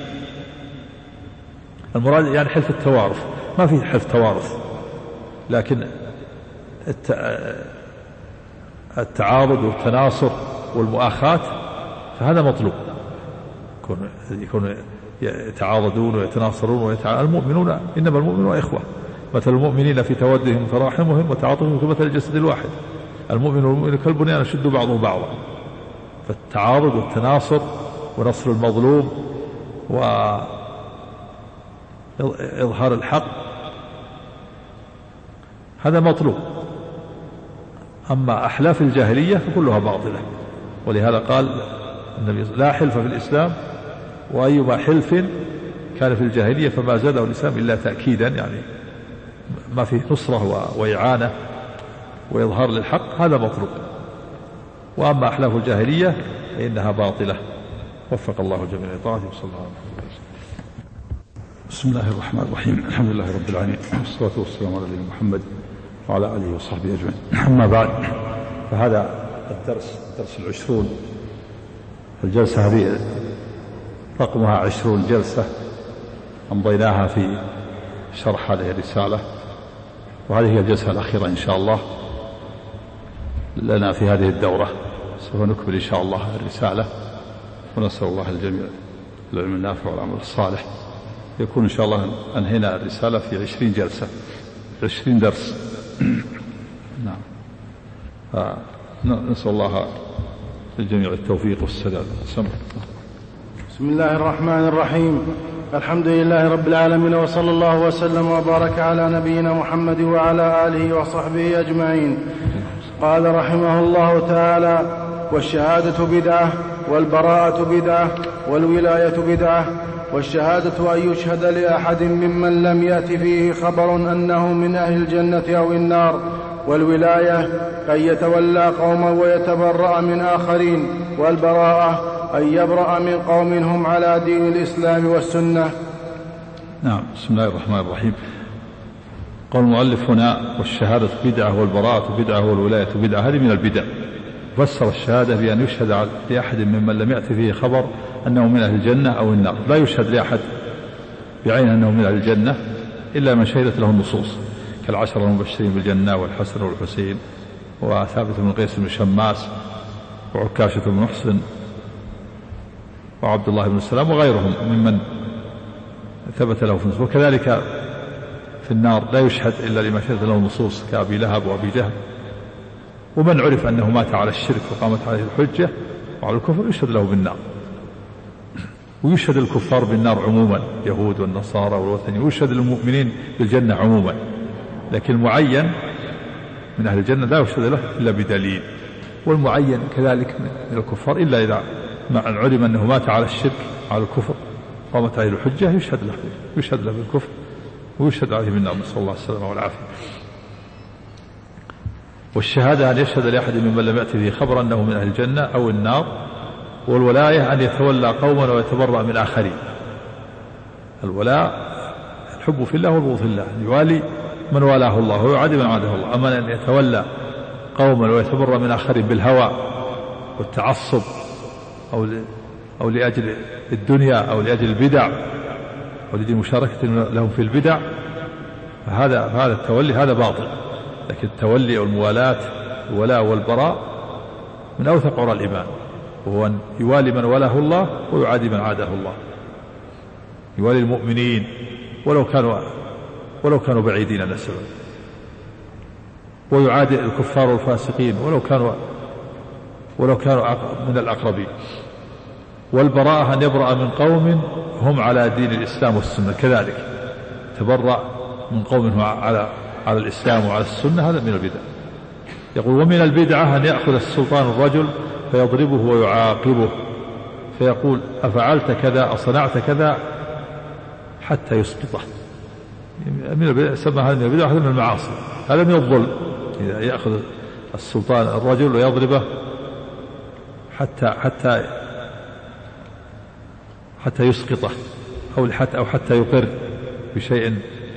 المراد يعني حلف التوارث، ما في حلف توارث، لكن التعاضد والتناصر والمؤاخاة فهذا مطلوب، يكون يتعاضدون ويتناصرون المؤمنون إنما المؤمنون إخوة، مثل المؤمنين في تودهم وتراحمهم وتعاطفهم كمثل الجسد الواحد، المؤمن والمؤمن كالبنيان يشد بعضهم بعضا. فالتعاضد والتناصر ونصر المظلوم وإظهار الحق هذا مطلوب. أما أحلاف الجاهلية فكلها باطلة، ولهذا قال النبي لا حلف في الإسلام، وأيما حلف كان في الجاهلية فما زاده الإسلام إلا تأكيدا، يعني ما فيه نصرة وإعانة وإظهار للحق، هذا مطلوب. وأما أحلاف الجاهلية فإنها باطلة. وفق الله جميع طاعته وصلى الله عليه وسلم. بسم الله الرحمن الرحيم، الحمد لله رب العالمين، والصلاة والسلام على نبينا محمد وعلى آله وصحبه أجمعين. أما بعد، فهذا الدرس 20، الجلسة هذه رقمها 20 جلسة أمضيناها في شرح هذه الرسالة، وهذه هي الجلسة الأخيرة إن شاء الله لنا في هذه الدورة. سوف نكمل إن شاء الله الرسالة، ونسأل الله الجميع العلم النافع والعمل الصالح. يكون إن شاء الله أنهينا الرسالة في 20 جلسة، 20 درس. نعم. نسأل الله الجميع التوفيق والسداد. بسم الله الرحمن الرحيم، الحمد لله رب العالمين، وصلى الله وسلم وبارك على نبينا محمد وعلى آله وصحبه أجمعين. قال رحمه الله تعالى: والشهادة بدعة، والبراءة بدعة، والولاية بدعة. والشهادة أن يشهد لأحد ممن لم يأت فيه خبر أنه من أهل الجنة أو النار. والولاية أن يتولى قوما ويتبرأ من آخرين. والبراءة أن يبرأ من قوم هم على دين الإسلام والسنة. نعم. بسم الله الرحمن الرحيم. قال المؤلف هنا: والشهادة بدعة، والبراءة بدعة، والولاية بدعة. هذه من البدع. فسر الشهادة بأن يشهد لأحد ممن لم يأت فيه خبر أنه من أهل الجنة أو النار. لا يشهد لأحد بعين أنه من أهل الجنة إلا من شهدت له النصوص، كالعشرة المبشرين بالجنة والحسن والحسين وثابت بن قيس بن شماس وعكاشة بن محسن وعبد الله بن السلام وغيرهم ممن ثبت له في النصوص. وكذلك في النار لا يشهد إلا لما شهدت له النصوص، كأبي لهب وأبي جهل. ومن عرف أنه مات على الشرك وقامت عليه الحجة وعلى الكفر يشهد له بالنار. ويشهد الكفار بالنار عموما، يهود والنصارى والوثني، ويشهد المؤمنين بالجنة عموما، لكن المعين من أهل الجنة لا يشهد له إلا بدليل. والمعين كذلك من الكفار إلا إذا علم أنه مات على الشرك على الكفر قامت عليه الحجة يشهد له بالكفر ويشهد عليه بالنار، نسأل الله السلامة والعافية. والشهادة أن يشهد لأحد ممن لم يأتي به خبر أنه من أهل الجنة أو النار. والولاية أن يتولى قوما ويتبرأ من آخرين. الولاء الحب في الله والبغض في الله، يوالي من والاه الله ويعادي من عاده الله. أما أن يتولى قوما ويتبرأ من آخرين بالهوى والتعصب أو لأجل الدنيا أو لأجل البدع أو لأجل مشاركة لهم في البدع، فهذا التولي هذا باطل. لكن التولي أو الموالاة، الولاء والبراء من أوثق عرى الإيمان، وهو أن يوالي من والاه الله ويعادي من عاده الله. يوالي المؤمنين ولو كانوا بعيدين عن السبب، ويعادي الكفار والفاسقين ولو كانوا من الأقربين. والبراءة أن يبرأ من قوم هم على دين الإسلام والسنة، كذلك تبرأ من قوم هم على الإسلام وعلى السنة، هذا من البدع. يقول ومن البدعة أن يأخذ السلطان الرجل فيضربه ويعاقبه فيقول أفعلت كذا أصنعت كذا حتى يسقطه. سمى هذا من البدع، هذا من المعاصي، هذا من الظلم. إذا يأخذ السلطان الرجل ويضربه حتى يسقطه أو حتى يقر بشيء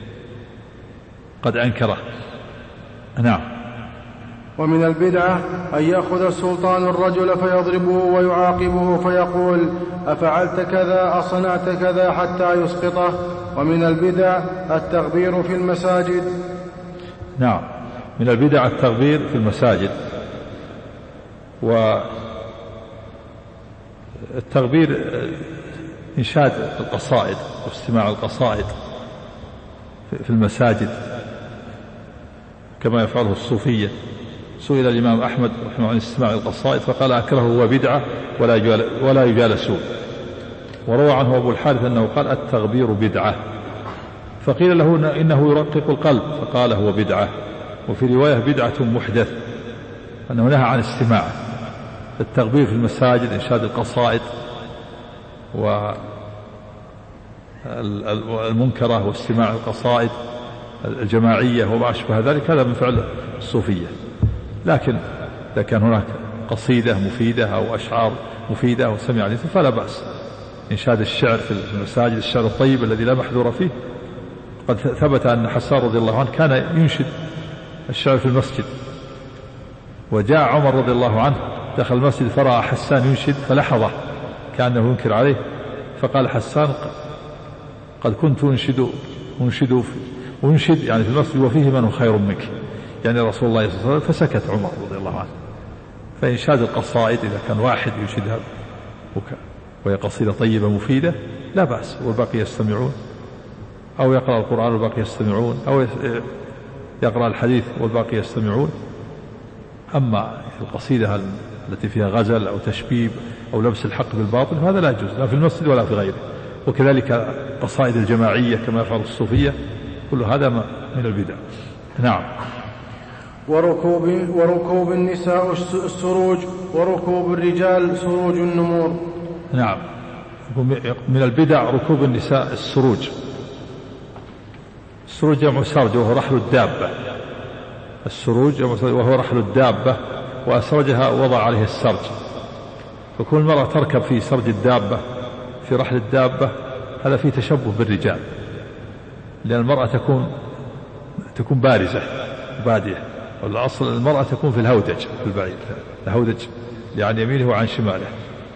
قد أنكره. نعم. ومن البدعة أن يأخذ السلطان الرجل فيضربه ويعاقبه فيقول أفعلت كذا أصنعت كذا حتى يسقطه. ومن البدع التغبير في المساجد. نعم، من البدع التغبير في المساجد. والتغبير إنشاد القصائد واستماع القصائد في المساجد كما يفعله الصوفية. سئل الإمام أحمد رحمه الله عن استماع القصائد فقال أكرهه وبدعة ولا يجالسون. وروى عنه أبو الحارث أنه قال التغبير بدعة، فقيل له إنه يرقق القلب فقال هو بدعة. وفي رواية بدعة محدث، أنه نهى عن استماعه. التغبير في المساجد إنشاد القصائد والمنكرة واستماع القصائد الجماعية وما أشبه ذلك، هذا من فعل الصوفية. لكن إذا كان هناك قصيدة مفيدة أو أشعار مفيدة وسمع عليه فلا بأس. إنشاد الشعر في المساجد، الشعر الطيب الذي لا محذور فيه. قد ثبت أن حسان رضي الله عنه كان ينشد الشعر في المسجد، وجاء عمر رضي الله عنه دخل المسجد فرأى حسان ينشد فلحظه كأنه ينكر عليه، فقال حسان قد كنت أنشد يعني في المسجد وفيه من خير منك، يعني رسول الله صلى الله عليه وسلم. فسكت عمر رضي الله عنه. فإنشاد القصائد إذا كان واحد ينشدها وهي قصيدة طيبة مفيدة لا بأس، والباقي يستمعون، أو يقرأ القرآن والباقي يستمعون، أو يقرأ الحديث والباقي يستمعون. أما القصيدة التي فيها غزل أو تشبيب أو لبس الحق بالباطل فهذا لا يجوز لا في المسجد ولا في غيره. وكذلك القصائد الجماعية كما يفعل الصوفية، كل هذا من البدع. نعم. وركوب النساء السروج وركوب الرجال سروج النمور. نعم، من البدع ركوب النساء السروج. السروج جمع سرج وهو رحل الدابة. السروج وهو رحل الدابة، وأسرجها وضع عليه السرج. فكل مرة تركب في سرج الدابة في رحل الدابة هذا فيه تشبه بالرجال، لأن المرأة تكون بارزة بادية، والأصل المرأة تكون في الهودج في البعيد، الهودج يعني يمينه وعن شماله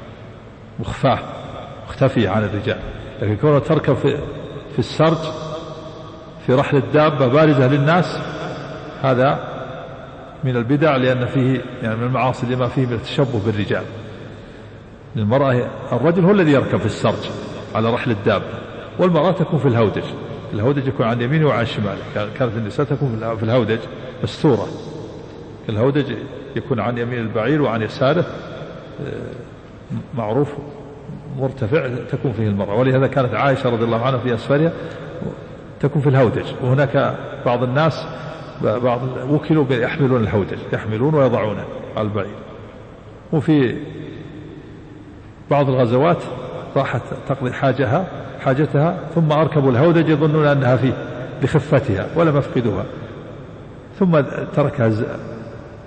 مختفية عن الرجال. لكن كونها تركب في السرج في رحل الدابة بارزة للناس هذا من البدع، لأن فيه يعني من المعاصي لما فيه من التشبه بالرجال. المرأة الرجل هو الذي يركب في السرج على رحل الدابة، والمرأة تكون في الهودج. الهودج يكون عن يمينه وعن شماله. كانت النساء تكون في الهودج مستورة. الهودج يكون عن يمين البعير وعن يساره معروف مرتفع تكون فيه المرأة. ولهذا كانت عائشة رضي الله عنها في أسفلها تكون في الهودج. وهناك بعض الناس وكلوا يحملون الهودج، يحملون ويضعونه على البعير. وفي بعض الغزوات راحت تقضي حاجتها ثم أركبوا الهودج يظنون أنها فيه لخفتها ولم يفقدوها، ثم تركها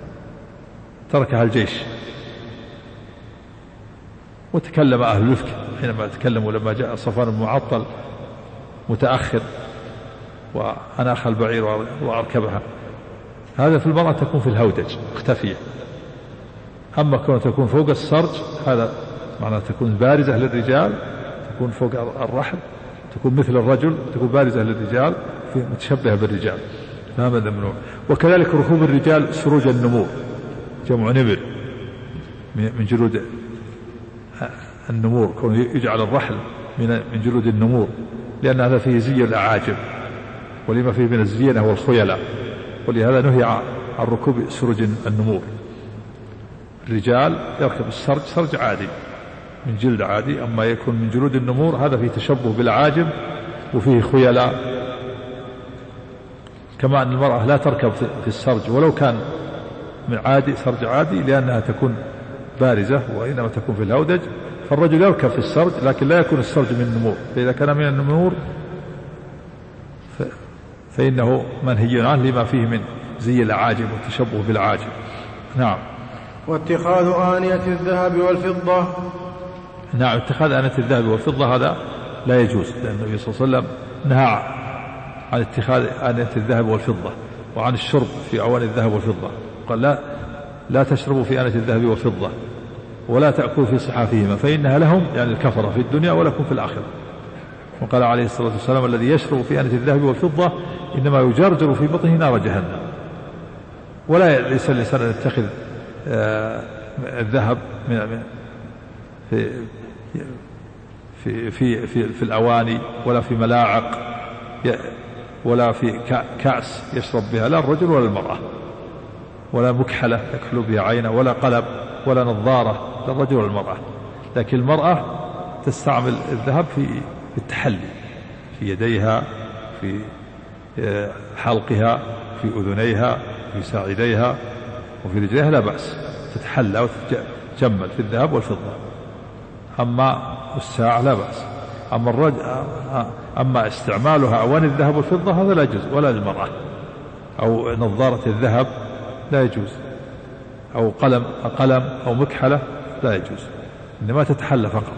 تركها الجيش. وتكلم أهل الإفك حينما تكلموا لما جاء صفوان بن معطل متأخر وأناخ البعير وأركبها. هذا في المرأة تكون في الهودج مختفية. أما كون تكون فوق السرج هذا معناه تكون بارزة للرجال، تكون فوق الرحل، تكون مثل الرجل، تكون بارزة للرجال متشبهة بالرجال، هذا ممنوع. وكذلك ركوب الرجال سروج النمور، جمع نمر من جلود النمور، كون يجعل الرحل من جلود النمور، لأن هذا فيه زي الأعاجم، ولما فيه من الزينة والخيلاء، ولهذا نهي عن ركوب سروج النمور. الرجال يركب السرج سرج عادي من جلد عادي، أما يكون من جلود النمور هذا فيه تشبه بالعاجم وفيه خيلاء. كما أن المرأة لا تركب في السرج ولو كان من عادي سرج عادي، لأنها تكون بارزة، وإنما تكون في الهودج. فالرجل يركب في السرج لكن لا يكون السرج من النمور، فإذا كان من النمور فإنه منهي عنه لما فيه من زي الأعاجم والتشبه بالعاجم. نعم. واتخاذ آنية الذهب والفضة. نعم، اتخاذ آنية الذهب والفضة هذا لا يجوز، لأن النبي صلى الله عليه وسلم نهى عن اتخاذ آنية الذهب والفضة وعن الشرب في أواني الذهب والفضة. قال لا تشربوا في آنية الذهب والفضة ولا تأكلوا في صحافهما فإنها لهم، يعني الكفرة، في الدنيا ولكم في الآخرة. وقال عليه الصلاة والسلام الذي يشرب في آنية الذهب والفضة إنما يجرجر في بطنه نار جهنم. ولا ليس الإنسان أن يتخذ الذهب في الأواني ولا في ملاعق ولا في كأس يشرب بها، لا الرجل ولا المرأة، ولا مكحلة يكحل بها عينه، ولا قلب، ولا نظارة، لا الرجل ولا المرأة. لكن المرأة تستعمل الذهب في التحلي، في يديها، في حلقها، في أذنيها، في ساعديها، وفي رجليها لا بأس، تتحلى وتتجمل في الذهب والفضة. أما الساعة لا بأس. أما استعمالها أواني الذهب والفضة هذا لا يجوز، ولا للمرأة. أو نظارة الذهب لا يجوز، أو قلم أو مكحلة لا يجوز، إنما تتحلى فقط.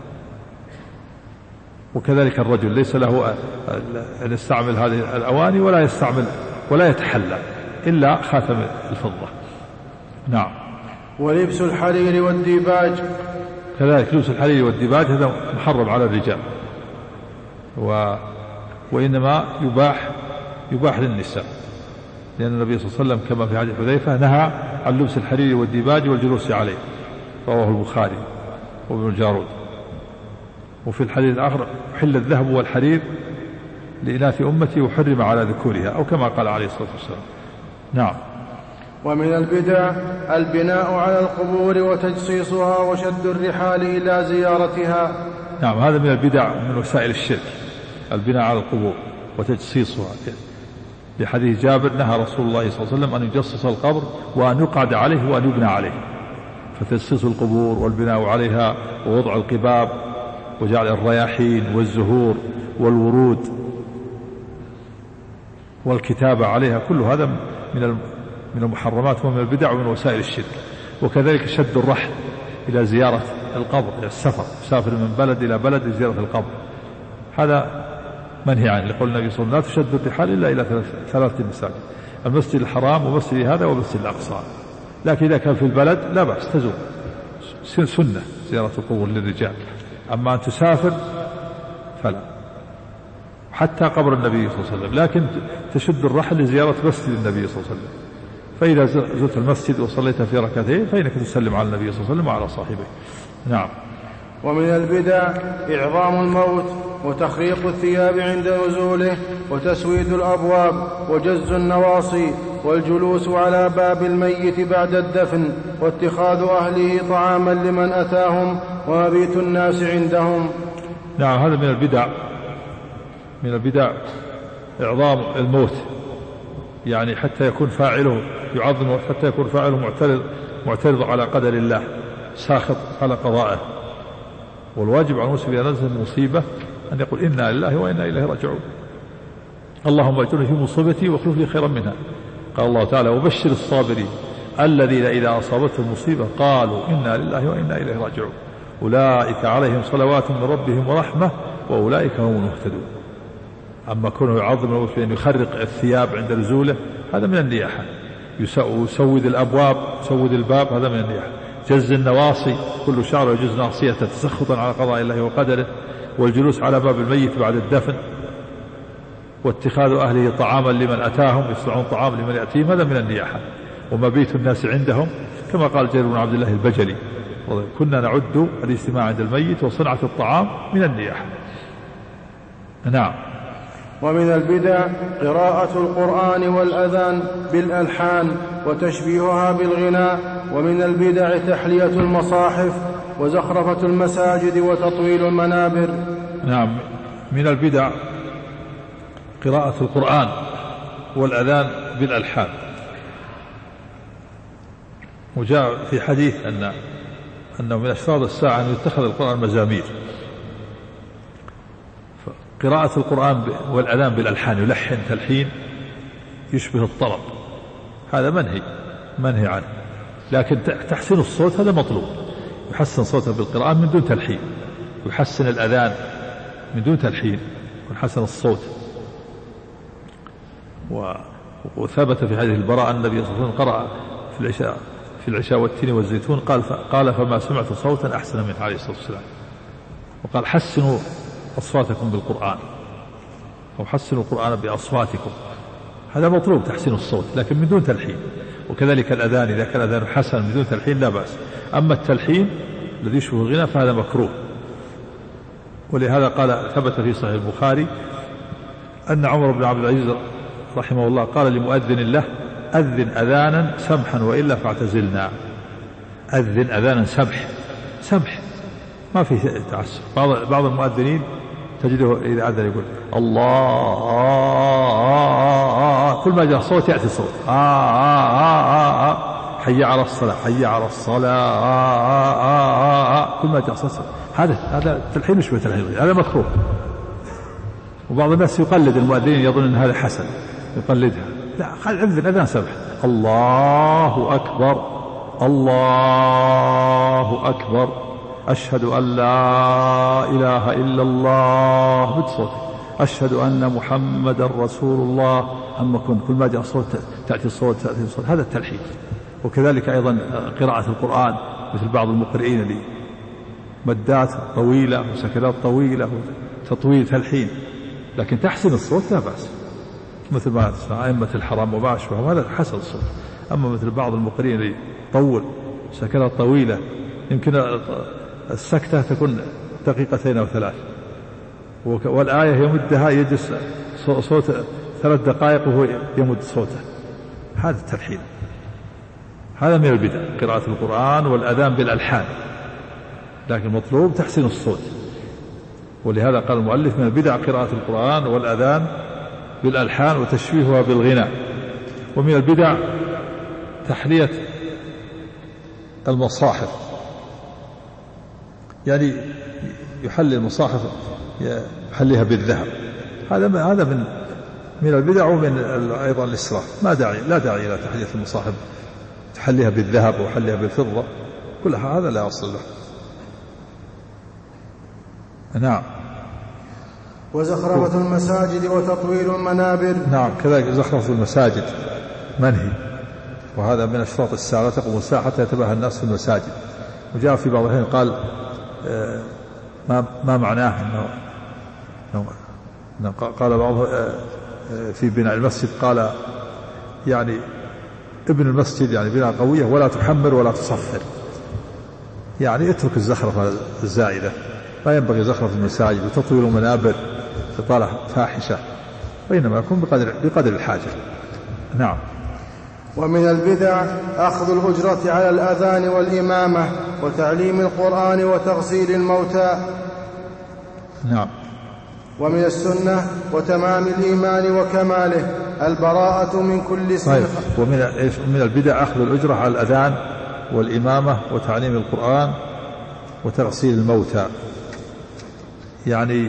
وكذلك الرجل ليس له أن يستعمل هذه الأواني ولا يتحلى إلا خاتم الفضة. نعم. ولبس الحرير والديباج. كذلك لبس الحرير والديباج هذا محرم على الرجال، وإنما يباح للنساء، لأن النبي صلى الله عليه وسلم كما في حديث حذيفة نهى عن لبس الحرير والديباج والجلوس عليه، رواه البخاري وابن الجارود. وفي الحديث الآخر حل الذهب والحرير لإناث أمتي وحرم على ذكورها، أو كما قال عليه الصلاة والسلام. نعم. ومن البدع البناء على القبور وتجصيصها وشد الرحال إلى زيارتها. نعم، هذا من البدع من وسائل الشرك، البناء على القبور وتجصيصها. لحديث جابر نهى رسول الله صلى الله عليه وسلم أن يجصص القبر وأن يقعد عليه وأن يبنى عليه. فتجصيص القبور والبناء عليها ووضع القباب وجعل الرياحين والزهور والورود والكتابة عليها، كل هذا من المحرمات ومن البدع ومن وسائل الشرك. وكذلك شد الرحل إلى زيارة القبر، إلى السفر، يسافر من بلد إلى بلد لزيارة القبر، هذا منهي عنه. يقول النبي صلى الله عليه وسلم لا تشد الرحال إلا إلى 3 مساجد: المسجد الحرام ومسجد هذا ومسجد الأقصى. لكن إذا كان في البلد لا بأس تزور، سنة زيارة القبور للرجال. أما أن تسافر فلا، حتى قبر النبي صلى الله عليه وسلم. لكن تشد الرحل لزيارة مسجد النبي صلى الله عليه وسلم، فإذا زرت المسجد وصليت في ركعتين فإنك تسلم على النبي صلى الله عليه وسلم وعلى صاحبه. نعم. ومن البدع إعظام الموت وتخريق الثياب عند نزوله وتسويد الأبواب وجز النواصي والجلوس على باب الميت بعد الدفن واتخاذ أهله طعاما لمن أتاهم ومبيت الناس عندهم. نعم، هذا من البدع إعظام الموت، يعني حتى يكون فاعله يعظم، حتى يكون فاعله معترض على قدر الله، ساخط على قضائه. والواجب على المسلم إذا نزل المصيبة أن يقول إنا لله وإنا إليه راجعون، اللهم اجرني في مصيبتي واخلف لي خيرا منها. قال الله تعالى: وبشر الصابرين الذين إذا أصابتهم مصيبة قالوا إنا لله وإنا إليه راجعون أولئك عليهم صلوات من ربهم ورحمة وأولئك هم المهتدون. أما كونه يعظم بأن يخرق الثياب عند نزوله هذا من النياحة. يسود الأبواب، يسود الباب، هذا من النياحة. جز النواصي، كل شعر يجز ناصيته تسخطا على قضاء الله وقدره. والجلوس على باب الميت بعد الدفن، واتخاذ أهله طعاما لمن أتاهم، يصنعون طعام لمن يأتيهم، هذا من النياحة. ومبيت الناس عندهم كما قال جرير بن عبد الله البجلي كنا نعد الاجتماع عند الميت وصنعة الطعام من النياحة. نعم. ومن البدع قراءة القرآن والأذان بالألحان وتشبيهها بالغناء. ومن البدع تحلية المصاحف وزخرفة المساجد وتطويل المنابر. نعم. من البدع قراءة القرآن والأذان بالألحان. وجاء في حديث أنه من أشراط الساعة أن يتخذ القرآن مزامير. قراءة القرآن والأذان بالألحان يلحن تلحين يشبه الطرب، هذا منهي عنه. لكن تحسين الصوت هذا مطلوب، يحسن صوته بالقرآن من دون تلحين، يحسن الأذان من دون تلحين، ويحسن الصوت. وثبت في حديث البراء أن النبي صلى الله عليه وسلم قرأ في العشاء والتين والزيتون قال فما سمعت صوتا أحسن منه عليه الصلاة والسلام. وقال حسنوا أصواتكم بالقرآن، أو حسنوا القرآن بأصواتكم، هذا مطلوب تحسين الصوت لكن من دون تلحين. وكذلك الأذان إذا كان الأذان حسن من دون تلحين لا بأس. أما التلحين الذي يشبه الغنى فهذا مكروه. ولهذا قال ثبت في صحيح البخاري أن عمر بن عبد العزيز رحمه الله قال لمؤذن له أذن أذانا سمحا وإلا فاعتزلنا. أذن أذانا سمح ما في تعسف. بعض المؤذنين تجده إذا أذن يقول الله، كل ما جاء صوت يأتي صوت حي على الصلاة حي على الصلاة، كل ما جاء صوت. هذا تلحين مش بتلحين، هذا مكروه. وبعض الناس يقلد المؤذنين يظن أن هذا حسن يقلدها، لا، أذن أذان سمح. الله أكبر الله أكبر أشهد أن لا إله إلا الله بصوت، أشهد أن محمد رسول الله. أما كل ما جاء صوت تأتي صوت هذا التلحين. وكذلك أيضا قراءة القرآن مثل بعض المقرئين اللي مدات طويلة وسكنات طويلة وتطويل تلحين، لكن تحسن الصوت لا بأس، مثل ما أئمة الحرم وما أشبه، هذا حسن الصوت. أما مثل بعض المقرئين اللي طول سكنات طويلة يمكن السكتة تكون دقيقتين أو 3، والآية يمدها يجلس صوت 3 دقائق وهو يمد صوته، هذا التلحين. هذا من البدع قراءة القرآن والأذان بالألحان، لكن مطلوب تحسين الصوت. ولهذا قال المؤلف من البدع قراءة القرآن والأذان بالألحان وتشبيهها بالغناء. ومن البدع تحلية المصاحف، يعني يحلي المصاحف يحليها بالذهب، هذا من البدع. ومن أيضا الإسراف، لا داعي إلى تحلية المصاحف تحليها بالذهب وحليها بالفضة، كل هذا لا أصل له. نعم. وزخرفة المساجد وتطويل المنابر. نعم، كذلك زخرفة المساجد منهي، وهذا من أشراط الساعة، لا تقوم الساعة حتى يتباهى الناس في المساجد. وجاء في بعض الأحيان قال ما معناه أنه قال بعضه في بناء المسجد، قال يعني ابن المسجد يعني بناء قوية ولا تحمر ولا تصفر، يعني اترك الزخرفة الزائدة، لا ينبغي زخرفة المساجد وتطويل المنابر إطالة فاحشة، وإنما يكون بقدر الحاجة. نعم. ومن البدع أخذ الأجرة على الأذان والإمامة وتعليم القرآن وتغسيل الموتى. نعم. ومن السنة وتمام الإيمان وكماله البراءة من كل سنة. طيب. ومن البدع أخذ الأجرة على الأذان والإمامة وتعليم القرآن وتغسيل الموتى، يعني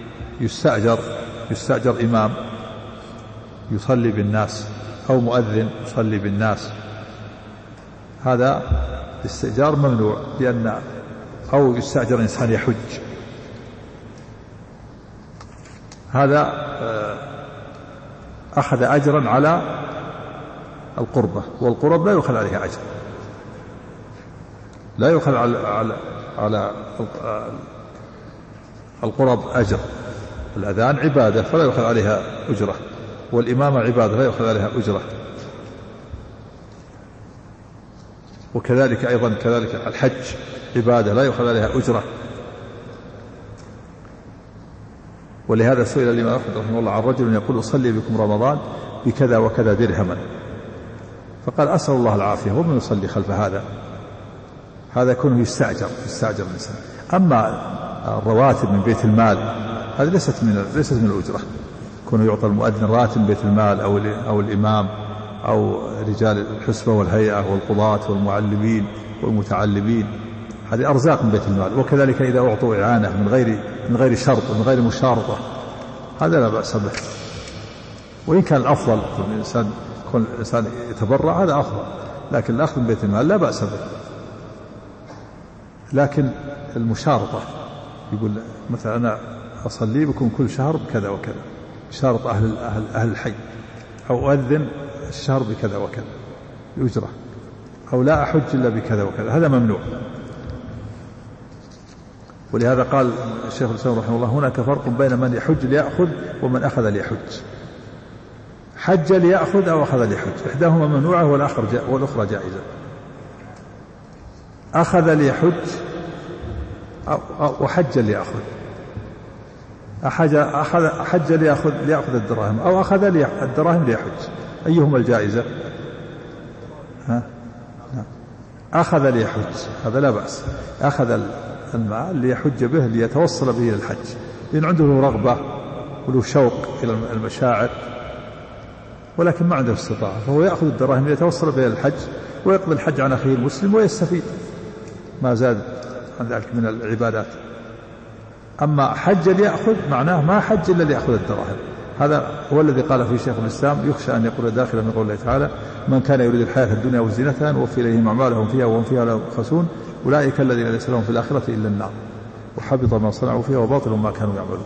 يستأجر إمام يصلي بالناس أو مؤذن يصلي بالناس هذا الاستئجار ممنوع، لأن أو يستأجر إنسان يحج، هذا أخذ أجرا على القربة، والقرب لا يؤخذ عليها أجر، لا يؤخذ على القرب أجر. الأذان عبادة فلا يؤخذ عليها أجرة، والإمامة عبادة لا يؤخذ عليها أجرة، وكذلك أيضا كذلك الحج عبادة لا يؤخذ عليها أجرة. ولهذا سئل الإمام أحمد رحمه الله عن رجل يقول أصلي بكم رمضان بكذا وكذا درهما، فقال أسأل الله العافية، ومن يصلي خلف هذا يكون يستأجر الإنسان. أما الرواتب من بيت المال هذه ليست من الأجرة، يكون يعطى المؤذن راتب من بيت المال أو الإمام أو رجال الحسبة والهيئة والقضاة والمعلمين والمتعلمين، هذه أرزاق من بيت المال. وكذلك إذا أعطوا إعانة من غير شرط ومن غير مشارطة هذا لا بأس به، وإن كان الأفضل يكون الإنسان يتبرع هذا أفضل، لكن الأخذ من بيت المال لا بأس به. لكن المشارطة يقول مثلا أنا أصلي بكم كل شهر بكذا وكذا، شارط أهل الحي، أو أؤذن الشهر بكذا وكذا بأجرة، أو لا أحج إلا بكذا وكذا، هذا ممنوع. ولهذا قال الشيخ الإسلام رحمه الله هناك فرق بين من يحج ليأخذ ومن أخذ ليحج. حج ليأخذ أو أخذ ليحج، إحداهما ممنوعة والأخرى جائزة. أخذ ليحج وحج ليأخذ، حج ليأخذ الدراهم، أو أخذ الدراهم ليحج، أيهما الجائزة؟ أخذ ليحج هذا لا بأس، أخذ المال ليحج به ليتوصل به إلى الحج، لأن عنده رغبة وله شوق إلى المشاعر، ولكن ما عنده استطاعة، فهو يأخذ الدراهم ليتوصل به إلى الحج ويقضي الحج عن أخيه المسلم ويستفيد ما زاد عن ذلك من العبادات. أما حج ليأخذ معناه ما حج إلا ليأخذ الدراهم. هذا هو الذي قال فيه شيخ الإسلام يخشى أن يقول داخلا من قول الله تعالى من كان يريد الحياة الدنيا وزينتها نوفي إليهم أعمالهم فيها وهم فيها لا يبخسون أولئك الذين ليس لهم في الآخرة إلا النار وحبط ما صنعوا فيها وباطل ما كانوا يعملون.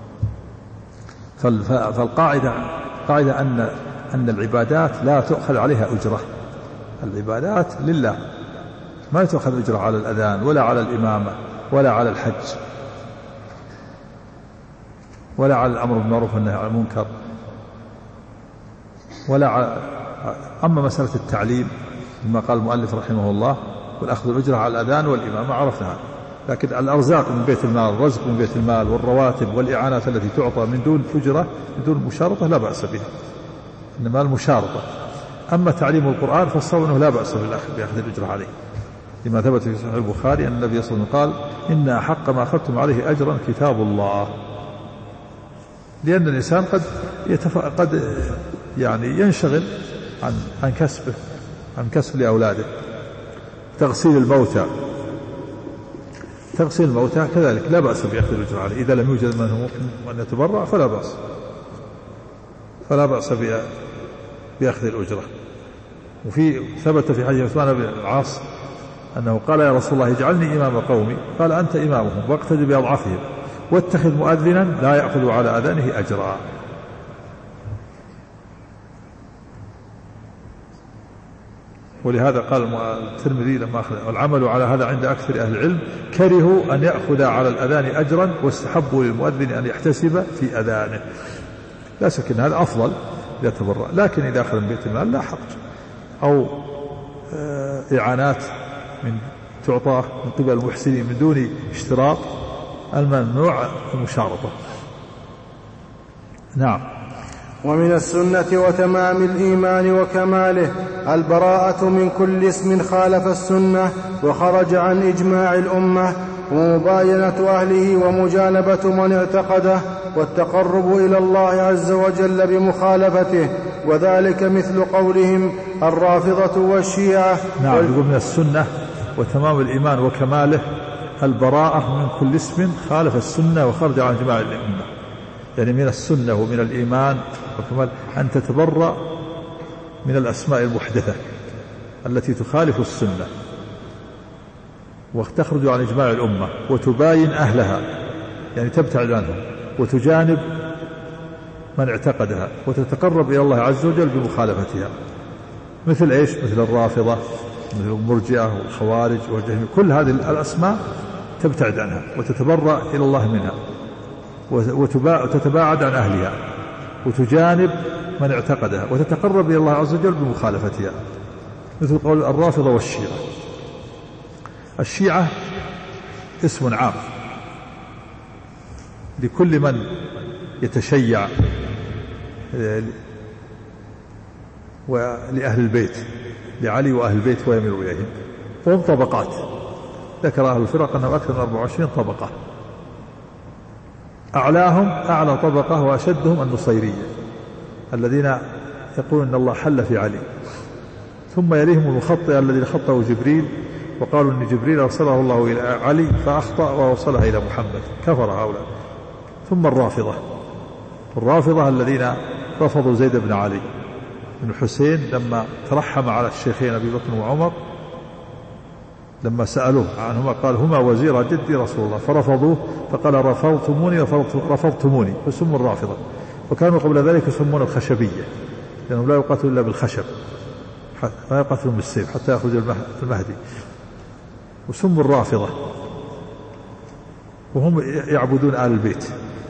فالقاعدة أن العبادات لا تؤخذ عليها أجرة، العبادات لله ما تؤخذ أجرة على الأذان ولا على الإمامة ولا على الحج ولا على الأمر بالمعروف والنهي عن المنكر ولا على. أما مسألة التعليم كما قال المؤلف رحمه الله والأخذ الأجرة على الأذان والإمامة عرفناها، لكن الأرزاق من بيت المال، الرزق من بيت المال والرواتب والإعانات التي تعطى من دون أجرة من دون مشارطة لا بأس بها، إنما المشارطة. أما تعليم القرآن فالصواب أنه لا بأس بأخذ الأجرة عليه، لما ثبت في صحيح البخاري أن النبي صلى الله عليه وسلم قال إن أحق ما أخذتم عليه أجرا كتاب الله، لأن الإنسان قد يعني ينشغل عن كسبه، عن كسب لأولاده. تغسيل الموتى كذلك لا بأس بأخذ الأجر عليه، إذا لم يوجد من هو ممكن أن يتبرع فلا بأس بأخذ الأجرة. وفي ثبت في حديث عثمان بن العاص أنه قال يا رسول الله اجعلني إمام قومي، قال أنت إمامهم واقتدي بأضعفهم واتخذ مؤذنا لا يأخذ على أذانه أجرا. ولهذا قال الترمذي لما أخذ والعمل على هذا عند أكثر أهل العلم كرهوا أن يأخذ على الأذان أجرا واستحبوا للمؤذن أن يحتسب في أذانه. لا شك أن هذا أفضل إذا تبرع، لكن إذا أخذ من بيت المال لا حرج، أو إعانات من تعطى من قبل المحسنين من دون اشتراط، الممنوع المشارطة. نعم. ومن السنة وتمام الإيمان وكماله البراءة من كل اسم خالف السنة وخرج عن إجماع الأمة، ومباينة أهله ومجانبة من اعتقده، والتقرب إلى الله عز وجل بمخالفته، وذلك مثل قولهم الرافضة والشيعة. نعم. يقول من السنة وتمام الإيمان وكماله البراءة من كل اسم خالف السنة وخرج عن إجماع الأمة، يعني من السنة ومن الإيمان وكمال أن تتبرأ من الأسماء المحدثة التي تخالف السنة وتخرج عن إجماع الأمة وتباين أهلها، يعني تبتعد عنهم وتجانب من اعتقدها وتتقرب إلى الله عز وجل بمخالفتها، مثل إيش؟ مثل الرافضة، مثل المرجئة والخوارج والجهمية، كل هذه الأسماء تبتعد عنها وتتبرأ إلى الله منها وتتباعد عن أهلها وتجانب من اعتقدها وتتقرب إلى الله عز وجل بمخالفتها، مثل قول الرافضة والشيعة. الشيعة اسم عام لكل من يتشيع ولأهل البيت، لعلي وأهل البيت ويميل إليهم، وهم طبقات. ذكر أهل الفرق أنه أكثر من 24 طبقة، أعلاهم أعلى طبقة وأشدهم النصيرية الذين يقولون أن الله حل في علي، ثم يليهم المخطئ الذين خطأوا جبريل وقالوا أن جبريل أرسله الله إلى علي فأخطأ ووصلها إلى محمد، كفر هؤلاء. ثم الرافضة الذين رفضوا زيد بن علي بن الحسين لما ترحم على الشيخين أبي بكر وعمر، لما سألوه عنهما قال هما وزير جدي رسول الله، فرفضوه فقال رفضتموني فسموا الرافضة. وكانوا قبل ذلك يسمون الخشبية لأنهم لا يقاتلون إلا بالخشب، لا يقاتلون بالسيف حتى يخرج المهدي، وسموا الرافضة. وهم يعبدون آل البيت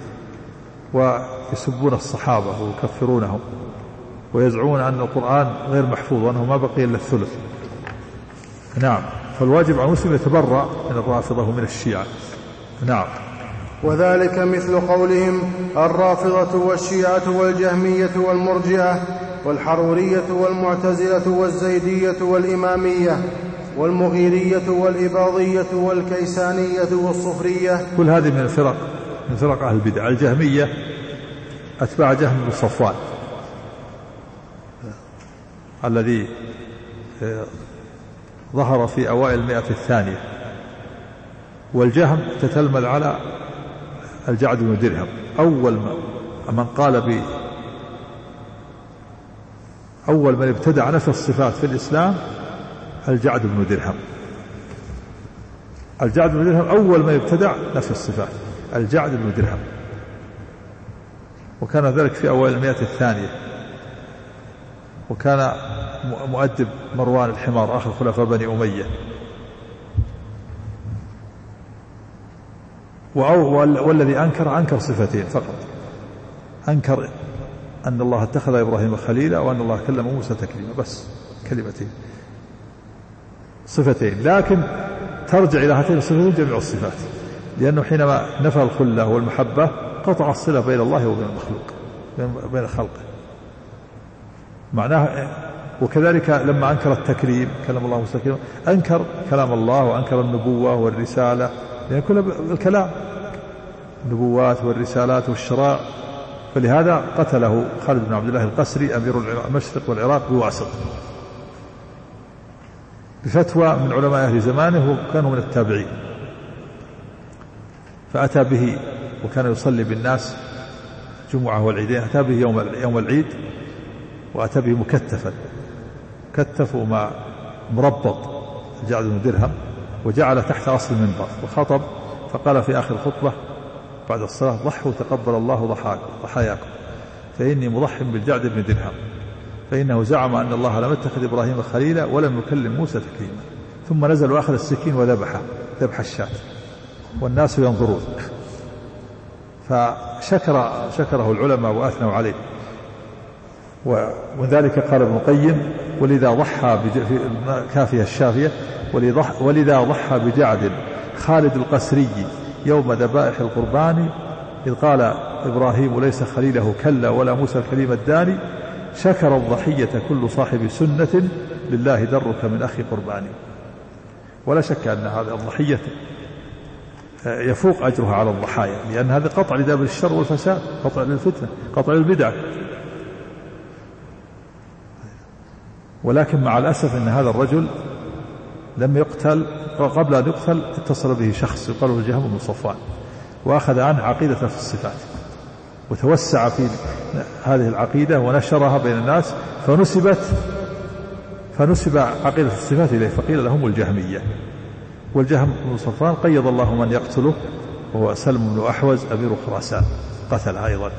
ويسبون الصحابة ويكفرونهم ويزعمون أن القرآن غير محفوظ وأنه ما بقي إلا الثلث. نعم، فالواجب على المسلم يتبرأ من الرافضة ومن الشيعة. نعم. وذلك مثل قولهم الرافضة والشيعة والجهمية والمرجئة والحرورية والمعتزلة والزيدية والإمامية والمغيرية والإباضية والكيسانية والصفرية. كل هذه من فرق أهل البدع. الجهمية أتباع جهم بن صفوان الذي ظهر في أوائل المئة الثانية، والجهم تتلمذ على الجعد بن درهم. أول من ابتدع نفي الصفات في الإسلام الجعد بن درهم. الجعد بن درهم أول من ابتدع نفي الصفات، الجعد بن درهم، وكان ذلك في أوائل المئة الثانية. وكان مؤدب مروان الحمار آخر خلفاء بني أمية. والذي أنكر صفتين فقط، أنكر أن الله اتخذ إبراهيم خليلا وأن الله كلم موسى تكليما، بس كلمتين، صفتين، لكن ترجع إلى هاتين الصفتين جميع الصفات، لأنه حينما نفى الخلة والمحبة قطع الصلة بين الله وبين المخلوق، بين خلقه معناه. وكذلك لما أنكر التكليم كلم الله موسى تكليما، أنكر كلام الله وأنكر النبوة والرسالة، لأن كل الكلام النبوات والرسالات والشرائع. فلهذا قتله خالد بن عبد الله القسري أمير المشرق والعراق بواسط بفتوى من علماء أهل زمانه وكانوا من التابعين، فأتى به وكان يصلي بالناس جمعة والعيدين، أتى به يوم العيد وأتى به مكتف وما مربط الجعد بن درهم، وجعل تحت أصل المنبر وخطب فقال في آخر الخطبة بعد الصلاة: ضحوا تقبل الله ضحاياكم، فإني مضح بالجعد بن درهم، فإنه زعم أن الله لم يتخذ إبراهيم خليلا ولم يكلم موسى تكليما. ثم نزل وأخذ السكين وذبحه ذبح الشاة والناس ينظرون، فشكره العلماء وأثنوا عليه. ومن ذلك قال ابن القيم: ولذا ضحى في كافية الشافية ولذا ضحى بجعد خالد القسري يوم ذبائح القربان، إذ قال إبراهيم ليس خليله كلا ولا موسى الكليم الداني، شكر الضحية كل صاحب سنة لله درك من أخي قرباني. ولا شك أن هذه الضحية يفوق أجرها على الضحايا، لأن هذا قطع لدابر الشر والفساد، قطع للفتنة، قطع للبدعة. ولكن مع الأسف أن هذا الرجل لم يقتل، قبل أن يقتل اتصل به شخص يقال له جهم بن صفوان وأخذ عنه عقيدة في الصفات، وتوسع في هذه العقيدة ونشرها بين الناس، فنسبت فنسب عقيدة الصفات إليه فقيل لهم الجهمية. والجهم بن صفوان قيض الله من يقتله، وهو سلم بن أحوز أمير خراسان قتله أيضا.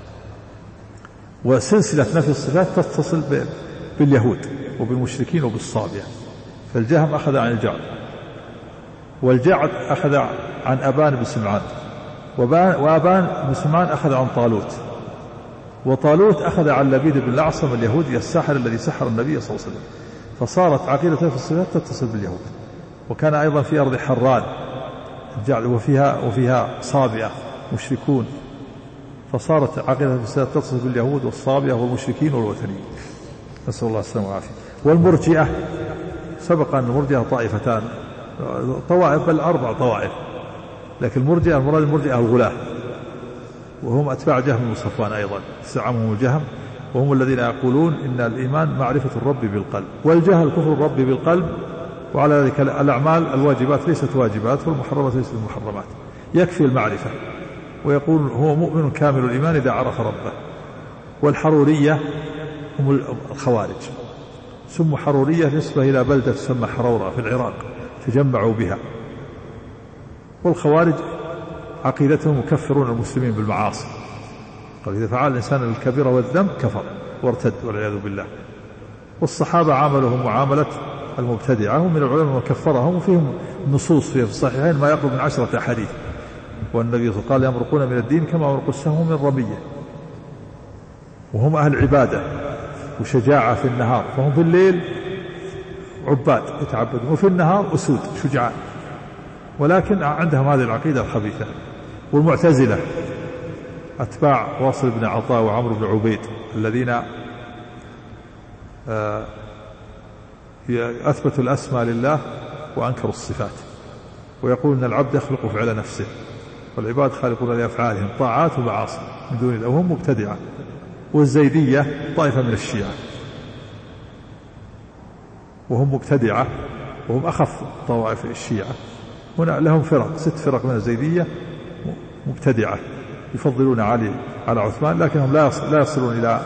وسلسلة نفي الصفات تتصل باليهود وبالمشركين وبالصابئة. فالجهم أخذ عن الجعد، والجعد أخذ عن أبان بن سمعان، وأبان بن سمعان أخذ عن طالوت، وطالوت أخذ عن لبيد بن الأعصم اليهودي الساحر الذي سحر النبي صلى الله عليه وسلم. فصارت عقيدة في الصفات تتصل باليهود. وكان أيضا في أرض حران الجعد وفيها صابئة مشركون، فصارت عقيدة في الصفات تتصل باليهود والصابئة والمشركين والوثنيين، نسأل الله السلامة والعافية. والمرجئة سبق أن المرجئة طائفتان، طوائف، بل 4 طوائف، لكن المراد المرجئة الغلاة، وهم أتباع جهم بن صفوان أيضا استعمهم الجهم، وهم الذين يقولون إن الإيمان معرفة الرب بالقلب، والجهل كفر الرب بالقلب، وعلى ذلك الأعمال الواجبات ليست واجبات والمحرمات ليست محرمات، يكفي المعرفة. ويقول هو مؤمن كامل الإيمان إذا عرف ربه. والحرورية هم الخوارج، سموا حرورية نسبة إلى بلدة تسمى حرورة في العراق تجمعوا بها. والخوارج عقيدتهم يكفرون المسلمين بالمعاصي، قال إذا فعل الإنسان الكبيرة والذنب كفر وارتد والعياذ بالله. والصحابة عاملهم معاملة المبتدعة، ومن العلماء من كفرهم، وفيهم نصوص في الصحيحين ما يقرب من 10 أحاديث. والنبي صلى الله عليه وسلم قال يمرقون من الدين كما يمرق السهم من رمية. وهم أهل عبادة وشجاعة في النهار، فهم في الليل عباد يتعبدون، وفي النهار أسود شجعان، ولكن عندهم هذه العقيدة الخبيثة. والمعتزلة أتباع واصل بن عطاء وعمرو بن عبيد الذين أثبتوا الأسماء لله وأنكروا الصفات، ويقول أن العبد يخلق فعل نفسه والعباد خالقون لأفعالهم طاعات ومعاصي من دون الله، وهم مبتدعة. والزيدية طائفة من الشيعة، وهم مبتدعة، وهم أخف طوائف الشيعة. هنا لهم فرق 6 فرق من الزيدية مبتدعة يفضلون علي على عثمان، لكنهم لا يصلون إلى،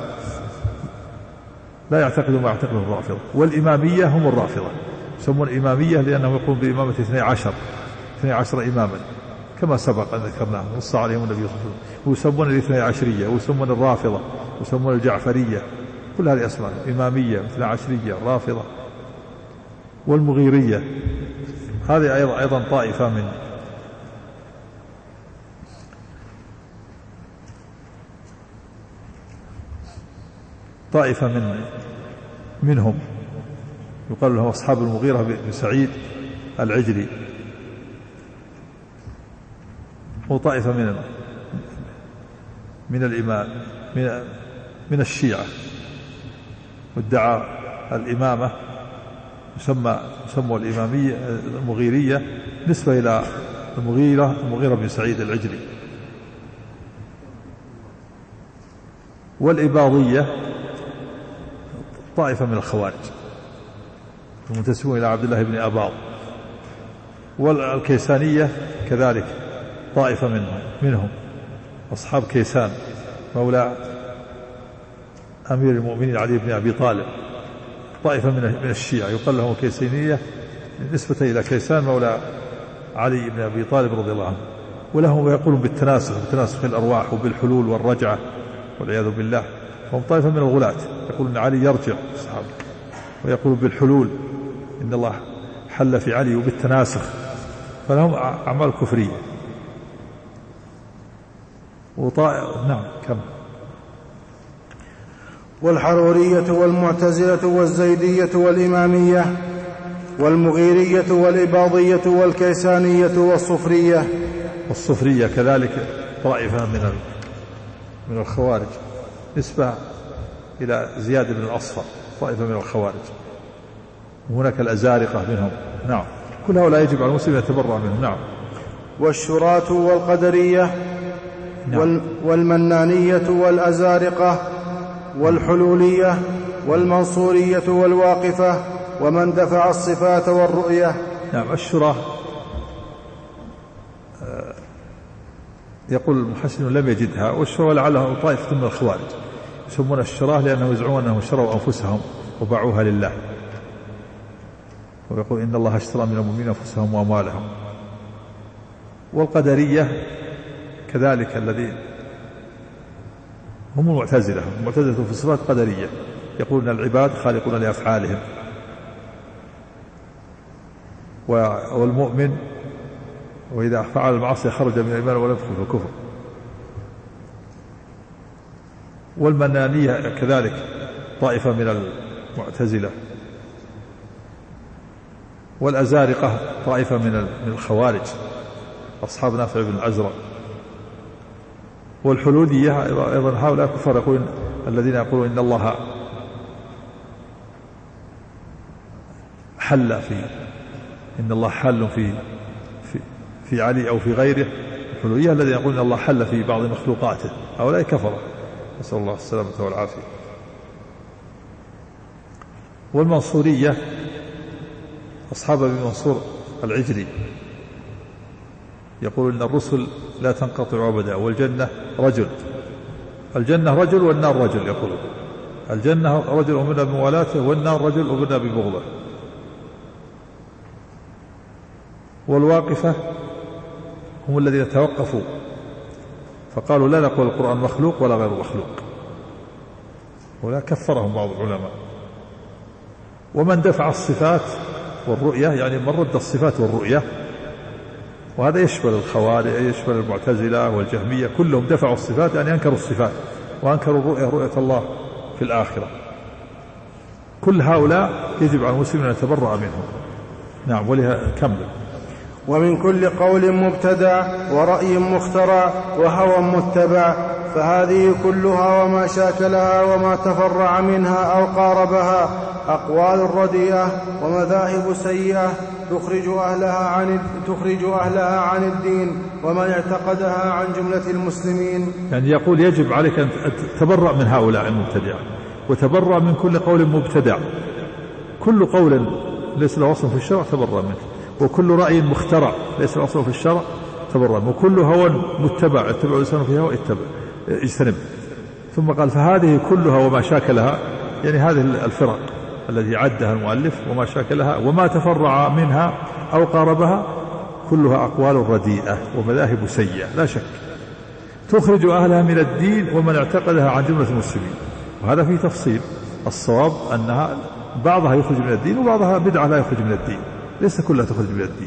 لا يعتقدون ما يعتقد الرافضة. والإمامية هم الرافضة، يسمون إمامية لأنهم يقومون بإمامة 12 إماما كما سبق أن ذكرناه نص عليهم النبي صلى الله عليه وسلم. ويسمون الاثني عشرية، ويسمون الرافضة، ويسمون الجعفرية، كل هذه أسماء، إمامية، 12 رافضة. والمغيرية هذه أيضا طائفة منهم يقال لهم أصحاب المغيرة بن سعيد العجلي. وطائفة من الإمام من الشيعة وادعى الإمامة، يسمى الإمامية المغيرية نسبة إلى المغيرة بن سعيد العجلي. والإباضية طائفة من الخوارج المنتسبون إلى عبد الله بن أباض. والكيسانية كذلك طائفة منهم أصحاب كيسان مولى أمير المؤمنين علي بن أبي طالب، طائفة من الشيعة يقال لهم كيسانية نسبة إلى كيسان مولى علي بن أبي طالب رضي الله عنه. ولهم يقولون بتناسخ الأرواح وبالحلول والرجعة والعياذ بالله. هم طائفة من الغلاة يقولون علي يرجع الصحابة، ويقولون بالحلول إن الله حل في علي، وبالتناسخ، فلهم أعمال كفرية. نعم كم. والحرورية والمعتزلة والزيدية والإمامية والمغيرية والإباضية والكيسانية والصفرية. والصفرية كذلك طائفة من الخوارج نسبة إلى زياد بن الأصفر، طائفة من الخوارج. وهناك الأزارقة منهم. نعم، كل هؤلاء يجب على المسلم يتبرع منهم. نعم. والشراة والقدرية. نعم. والمنانية والأزارقة والحلولية والمنصورية والواقفة ومن دفع الصفات والرؤية. نعم. الشراة يقول المحسن لم يجدها، والشراة لعلها طائفة من الخوارج يسمون الشراة لأنهم يزعمون أنهم شروا أنفسهم وباعوها لله، ويقول إن الله اشترى من المؤمنين أنفسهم وأموالهم. والقدرية كذلك الذين هم المعتزلة في الصفات قدرية، يقولون العباد خالقون لأفعالهم، والمؤمن وإذا فعل المعصية خرج من الإيمان ولم يدخل في الكفر. والمنانية كذلك طائفة من المعتزلة. والأزارقة طائفة من الخوارج أصحاب نافع بن الأزرق. والحلولية أيضا هؤلاء كفار يقولون الذين يقولون إن الله حل إن الله حل في علي أو في غيره. الحلولية الذين يقولون إن الله حل في بعض مخلوقاته، هؤلاء كفروا، نسأل الله السلامة والعافية. والمنصورية أصحاب أبي منصور العجلي يقول إن الرسل لا تنقطع أبدا، والجنة رجل، الجنة رجل والنار رجل، يقولون الجنة رجل أمرنا بموالاته والنار رجل أمرنا ببغضه. والواقفة هم الذين توقفوا فقالوا لا نقول القرآن مخلوق ولا غير مخلوق، ولا كفرهم بعض العلماء. ومن دفع الصفات والرؤية يعني من رد الصفات والرؤية، وهذا يشمل الخوارج يشمل المعتزلة والجهمية، كلهم دفعوا الصفات يعني أنكروا الصفات وأنكروا الرؤية، رؤية الله في الآخرة. كل هؤلاء يجب على المسلمين أن يتبرأ منهم. نعم. ولها كمل. ومن كل قول مبتدع ورأي مخترع وهوى متبع، فهذه كلها وما شاكلها وما تفرع منها أو قاربها أقوال رديئة ومذاهب سيئة تخرج أهلها عن الدين ومن اعتقدها عن جملة المسلمين. يعني يقول يجب عليك أن تتبرأ من هؤلاء المبتدع، وتبرأ من كل قول مبتدع. كل قول ليس له أصل في الشرع تبرأ منه، وكل رأي مخترع ليس له أصل في الشرع تبرأ منه، وكل هوى متبع يتبع الإنسان في هوى اجتنب. ثم قال فهذه كلها وما شاكلها، يعني هذه الفرق التي عدها المؤلف وما شاكلها وما تفرع منها أو قاربها كلها أقوال رديئة ومذاهب سيئة لا شك، تخرج أهلها من الدين ومن اعتقدها عن جملة المسلمين. وهذا فيه تفصيل. الصواب أنها بعضها يخرج من الدين وبعضها بدعة لا يخرج من الدين، ليس كلها تخرج من الدين،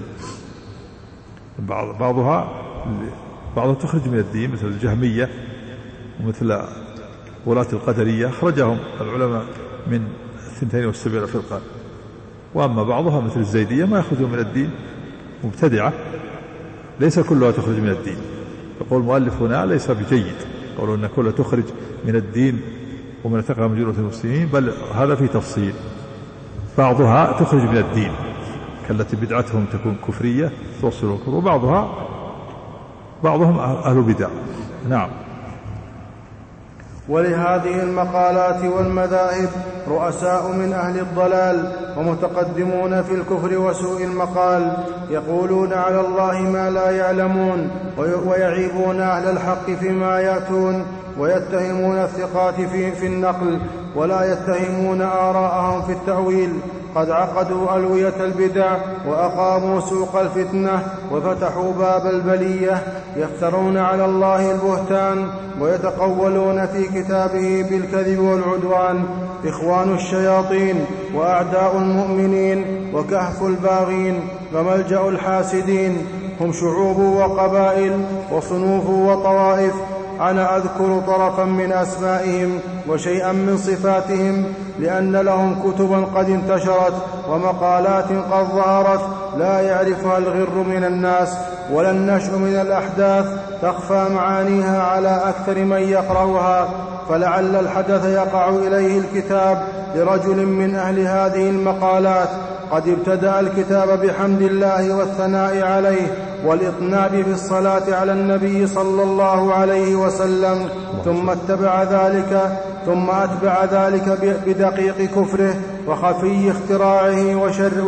بعضها تخرج من الدين مثل الجهمية ومثل ولاة القدرية خرجهم العلماء من 72 فرقة. وأما بعضها مثل الزيدية ما يخرجون من الدين، مبتدعة ليس كلها تخرج من الدين. يقول المؤلف هنا ليس بجيد قولوا أن كلها تخرج من الدين ومن اتقى من جملة المسلمين، بل هذا في تفصيل. بعضها تخرج من الدين كالتي بدعتهم تكون كفرية توصل الكفر، وبعضهم أهل بدع. نعم. ولهذه المقالات والمذاهب رؤساء من أهل الضلال ومتقدمون في الكفر وسوء المقال، يقولون على الله ما لا يعلمون ويعيبون أهل الحق فيما يأتون، ويتهمون الثقات في النقل ولا يتهمون آراءهم في التأويل. قد عقدوا ألوية البدع وأقاموا سوق الفتنة وفتحوا باب البلية، يفترون على الله البهتان ويتقولون في كتابه بالكذب والعدوان. إخوان الشياطين وأعداء المؤمنين وكهف الباغين وملجأ الحاسدين، هم شعوب وقبائل وصنوف وطوائف. أنا أذكر طرفا من أسمائهم وشيئا من صفاتهم، لأن لهم كتبا قد انتشرت ومقالات قد ظهرت لا يعرفها الغر من الناس ولا النشء من الأحداث تخفى معانيها على أكثر من يقرأها. فلعل الحدث يقع إليه الكتاب لرجل من أهل هذه المقالات قد ابتدأ الكتاب بحمد الله والثناء عليه والإطناب بالصلاة على النبي صلى الله عليه وسلم، ثم أتبع ذلك بدقيق كفره وخفي اختراعه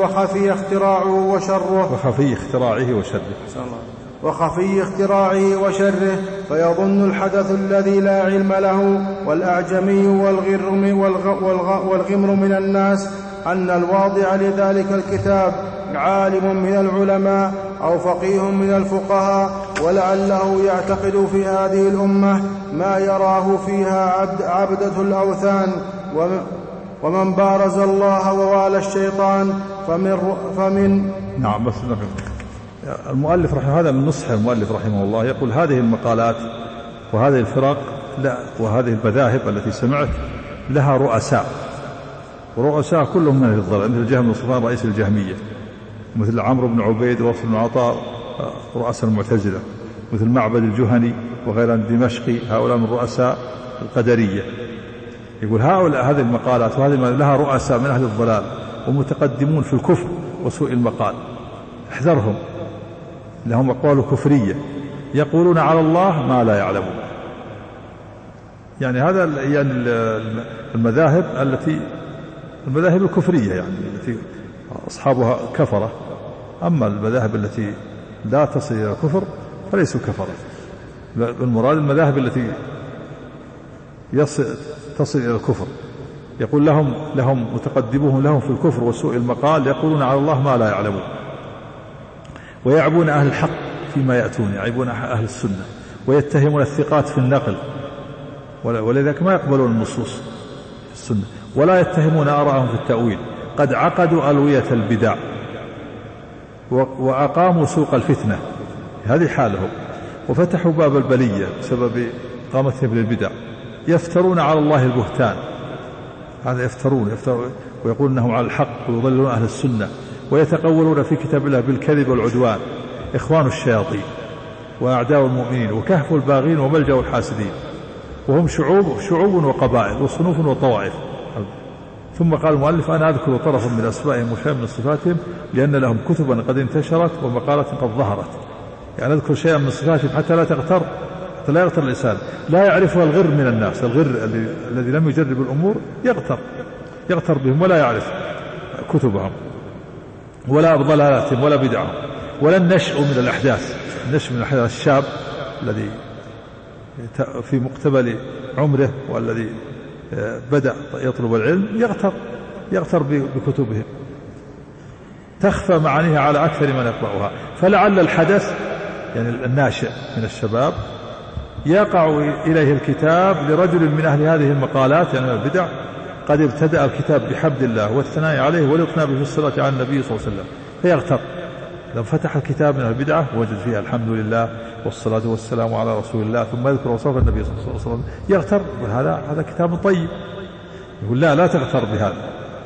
وشره فيظن الحدث الذي لا علم له والأعجمي والغمر من الناس أن الواضع لذلك الكتاب عالم من العلماء أو فقيه من الفقهاء، ولعله يعتقد في هذه الأمة ما يراه فيها عبدة الأوثان، ومن بارز الله ووالى الشيطان فمن نعم. بس المؤلف رحمه، هذا من نصح المؤلف رحمه الله، يقول هذه المقالات وهذه الفرق وهذه المذاهب التي سمعت لها رؤساء، ورؤساء كلهم من أهل الضلال، مثل جهم بن صفوان رئيس الجهمية، مثل عمرو بن عبيد ووصل بن عطاء رؤساء المعتزلة، مثل معبد الجهني وغيره الدمشقي، هؤلاء من رؤساء القدرية. يقول هؤلاء هذه المقالات وهذه لها رؤساء من أهل الضلال ومتقدمون في الكفر وسوء المقال، احذرهم، لهم أقوال كفرية يقولون على الله ما لا يعلمون. يعني هذا يعني المذاهب الكفرية، يعني التي أصحابها كفرة. أما المذاهب التي لا تصل إلى الكفر فليسوا كفرة. بالمراد المذاهب التي تصل إلى الكفر، يقول لهم متقدمون لهم في الكفر وسوء المقال يقولون على الله ما لا يعلمون، ويعبون أهل الحق فيما يأتون، يعيبون أهل السنة، ويتهمون الثقات في النقل، ولذلك ما يقبلون النصوص في السنة، ولا يتهمون آراءهم في التأويل. قد عقدوا ألوية البدع وأقاموا سوق الفتنة، هذه حالهم، وفتحوا باب البلية بسبب قامتهم للبدع، يفترون على الله البهتان، هذا يفترون ويقولون أنهم على الحق ويضلون أهل السنة، ويتقولون في كتاب الله بالكذب والعدوان، إخوان الشياطين وأعداء المؤمنين وكهف الباغين وملجأ الحاسدين، وهم شعوب وقبائل وصنوف وطوائف. ثم قال المؤلف أنا أذكر طرفا من أسمائهم وشيئا من صفاتهم لأن لهم كتبا قد انتشرت ومقالات قد ظهرت. يعني أذكر شيئا من صفاتهم حتى لا يغتر الإنسان، لا يعرفها الغر من الناس، الغر الذي لم يجرب الأمور يغتر بهم ولا يعرف كتبهم ولا ضلالاتهم ولا بدعهم ولا النشء من الأحداث. النشء من الأحداث الشاب الذي في مقتبل عمره والذي بدأ يطلب العلم يغتر بكتبهم، تخفى معانيها على أكثر من يقرأها. فلعل الحدث يعني الناشئ من الشباب يقع إليه الكتاب لرجل من أهل هذه المقالات يعني البدع قد ابتدأ الكتاب بحمد الله والثناء عليه والاطناب في الصلاة على النبي صلى الله عليه وسلم، فيغتر. لو فتح الكتاب من البدعة وجد فيها الحمد لله والصلاة والسلام على رسول الله ثم يذكر وصف النبي صلى الله عليه وسلم يغتر، هذا كتاب طيب. يقول لا تغتر بهذا.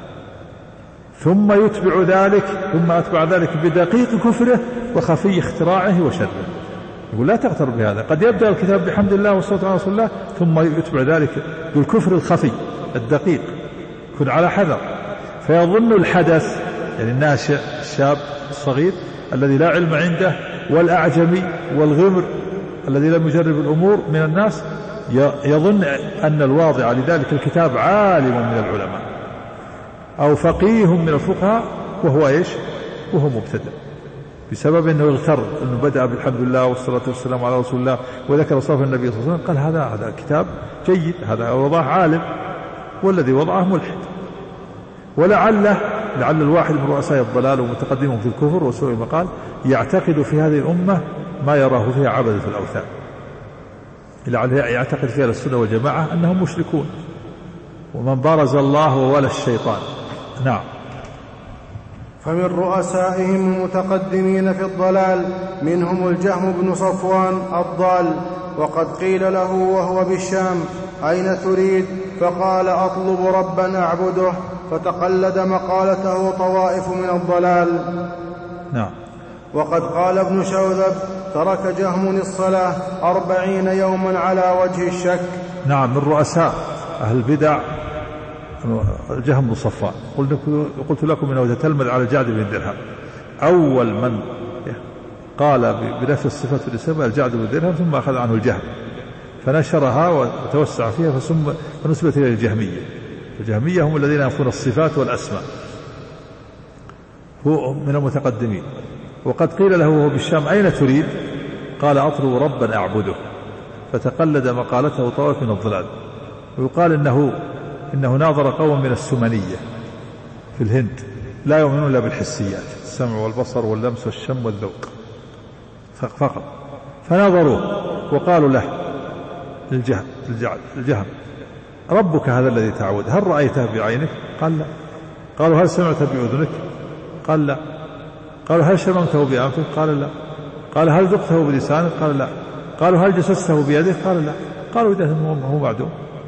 ثم أتبع ذلك بدقيق كفره وخفي اختراعه وشره. يقول لا تغتر بهذا، قد يبدأ الكتاب بحمد الله والصلاة على رسول الله ثم يتبع ذلك بالكفر الخفي الدقيق، كن على حذر. فيظن الحدث يعني الناشئ الشاب الصغير الذي لا علم عنده والأعجمي والغمر الذي لم يجرب الأمور من الناس يظن أن الواضع لذلك الكتاب عالم من العلماء أو فقيه من الفقهاء، وهو مبتدئ بسبب أنه يغتر أنه بدأ بالحمد لله والصلاة والسلام على رسول الله وذكر صفة النبي صلى الله عليه وسلم، قال هذا كتاب جيد، هذا وضعه عالم، والذي وضعه ملحد. ولعل الواحد من رؤساء الضلال ومتقدمهم في الكفر وسوء المقال يعتقد في هذه الأمة ما يراه فيها عبدة الأوثان، لعل يعتقد فيها السنة والجماعة أنهم مشركون، ومن بارز الله وولى الشيطان. نعم. فمن رؤسائهم المتقدمين في الضلال منهم الجهم بن صفوان الضال، وقد قيل له وهو بالشام أين تريد؟ فقال أطلب ربا أعبده، فتقلد مقالته طوائف من الضلال. نعم. وقد قال ابن شوذب ترك جهم الصلاة 40 يوما على وجه الشك. نعم. من رؤساء أهل البدع الجهم بن صفوان، قلت لكم انه يتلمذ على الجعد بن درهم، اول من قال بنفي الصفات والاسم الجعد بن درهم، ثم اخذ عنه الجهم فنشرها وتوسع فيها فنسبت الى الجهميه. الجهميه هم الذين ينفون الصفات والاسماء، هو من المتقدمين. وقد قيل له وهو بالشام أين تريد؟ قال أطلب ربا أعبده، فتقلد مقالته طوائف من الضلال. ويقال إنه ناظر قوم من السمنية في في الهند لا يؤمنون إلا بالحسيات، السمع والبصر واللمس والشم والذوق فقط. فنظروه وقالوا له الجهم ربك هذا الذي تعبد هل رأيته بعينك؟ قال لا. قالوا هل سمعته بأذنك؟ قال لا. قالوا هل شممته بأنفك؟ قال لا. قال هل ذقته بلسانك؟ قال لا. قالوا هل جسسته بيدك؟ قال لا. قالوا إذا هو معدوم.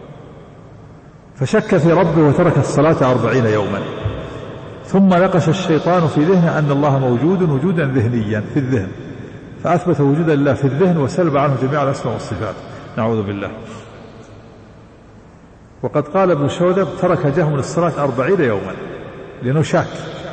فشك في ربه وترك الصلاة 40 يوما. ثم نقش الشيطان في ذهنه أن الله موجود وجودا ذهنيا في الذهن، فأثبت وجود الله في الذهن وسلب عنه جميع الأسماء والصفات، نعوذ بالله. وقد قال ابن شودب ترك جهم الصلاة 40 يوما لأنه شاك.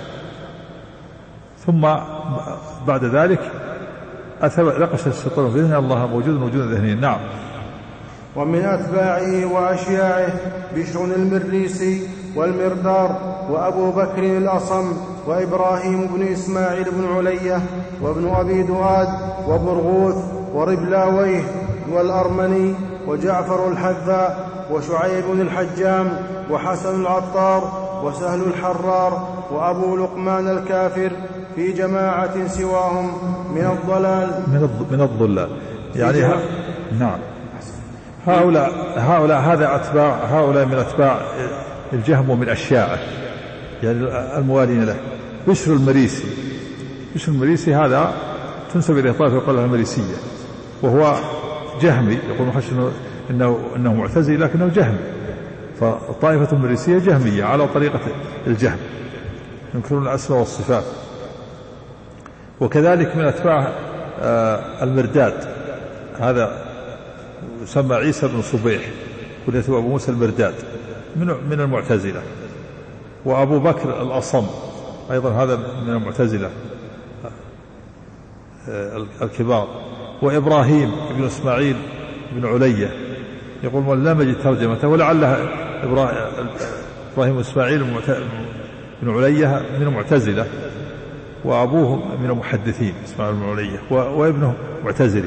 ثم بعد ذلك نقش الشيطان في ذهنه الله موجود وجودا ذهنيا. نعم. ومن أتباعه وأشياعه بشر المريسي والمردار وأبو بكر الأصم وإبراهيم بن إسماعيل بن علية وابن أبي دؤاد وبرغوث وربلاويه والأرمني وجعفر الحذاء وشعيب بن الحجام وحسن العطار وسهل الحرار وأبو لقمان الكافر في جماعة سواهم من الضلال من الضلال يعني نعم. هؤلاء هذا أتباع، هؤلاء من أتباع الجهم ومن أشياعه يعني الموالين له. بشر المريسي هذا تنسب إلى طائفة يقول لها المريسية، وهو جهمي، يقول محش إنه معتزلي لكنه جهمي، فطائفة المريسية جهمية على طريقة الجهم، ينكرون الأسماء والصفات. وكذلك من أتباع المرداد، هذا يسمى عيسى بن صبيح كنيته أبو موسى المرداد من المعتزلة. وأبو بكر الأصم أيضا هذا من المعتزلة الكبار. وإبراهيم بن إسماعيل بن علية يقول لم يجد ترجمته، ولعلها إبراهيم إسماعيل بن علية من المعتزلة، وأبوه من المحدثين إسماعيل بن علية، وابنه معتزلي.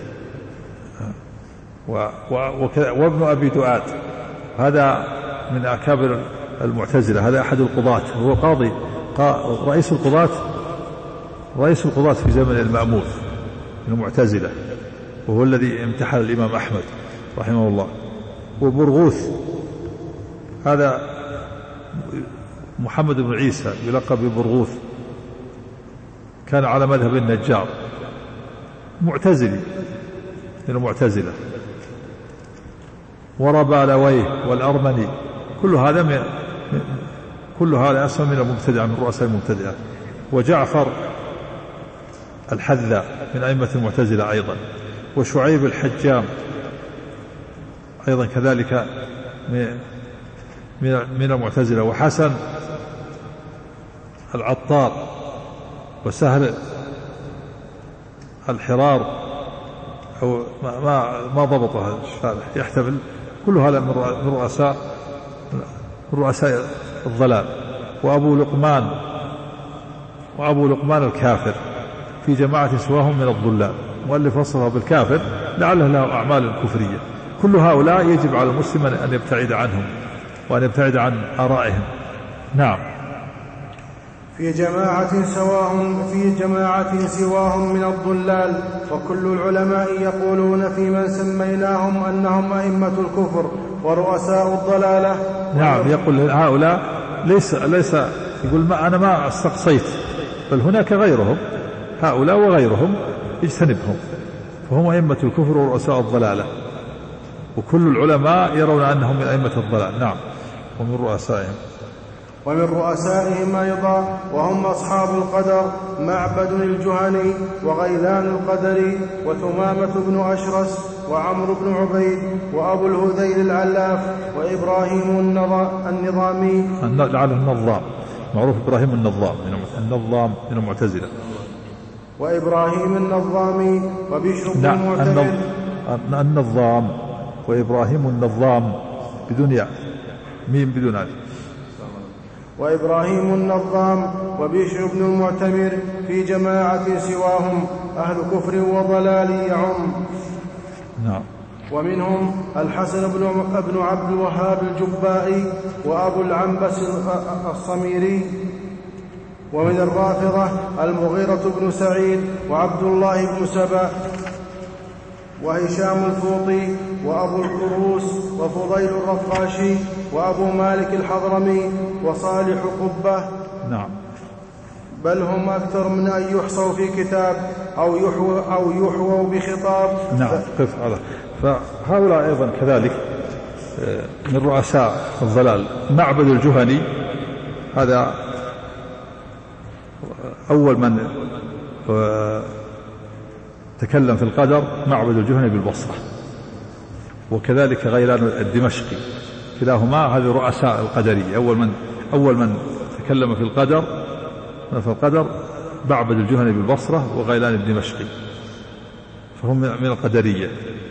وابن أبي دؤاد هذا من أكابر المعتزلة، هذا أحد القضاة، هو قاضي رئيس القضاة في زمن المأمون من المعتزلة، وهو الذي امتحن الإمام أحمد رحمه الله. وبرغوث هذا محمد بن عيسى يلقب ببرغوث، كان على مذهب النجار، معتزلي من المعتزلة. وربالويه والأرمني كل هذا أسمى من المبتدعة، من رؤساء المبتدعة. وجعفر الحذاء من أئمة المعتزلة أيضا. وشعيب الحجام أيضا كذلك من المعتزلة. وحسن العطار وسهل الحرار، أو ما ضبطها الشارح، يحتمل كل هذا من رؤساء الضلال. وأبو لقمان الكافر في جماعة سواهم من الضلال، مؤلف وصفه بالكافر لعله له أعمال كفرية. كل هؤلاء يجب على المسلم أن يبتعد عنهم وأن يبتعد عن آرائهم. نعم. في جماعة سواهم من الضلال. وكل العلماء يقولون في من سميناهم أنهم أئمة الكفر ورؤساء الضلالة. نعم. يقول هؤلاء ليس يقول أنا ما استقصيت، بل هناك غيرهم، هؤلاء وغيرهم اجتنبهم، فهم أئمة الكفر ورؤساء الضلالة. وكل العلماء يرون أنهم من أئمة الضلال. نعم. ومن رؤسائهم أيضا وهم أصحاب القدر معبد الجهني وغيلان القدري وثمامة بن أشرس وعمرو بن عبيد وأبو الهذيل العلاف وإبراهيم النظامي، لعله النظام، معروف إبراهيم النظام من المعتزلة. وإبراهيم النظامي وبشر بن المعتمر. النظام وإبراهيم النظام بدون ياء، ميم بدون ألف. وإبراهيم النظام وبشر بن المعتمر في جماعة سواهم أهل كفر وضلال يعم. نعم. ومنهم الحسن بن عبد الوهاب الجبائي وأبو العنبس الصميري. ومن الرافضة المغيرة بن سعيد وعبد الله بن سبأ وهشام الفوطي وأبو الكروس وفضيل الرقاشي وأبو مالك الحضرمي وصالح قبة. نعم. بل هم أكثر من أن يحصوا في كتاب أو يحووا بخطاب. نعم. قف على فهؤلاء أيضا كذلك من رؤساء الضلال. معبد الجهني هذا أول من تكلم في القدر، معبد الجهني بالبصرة، وكذلك غيلان الدمشقي، كلاهما هذه رؤساء القدرية. أول من تكلم في القدر معبد الجهني بالبصرة وغيلان الدمشقي، فهم من القدرية.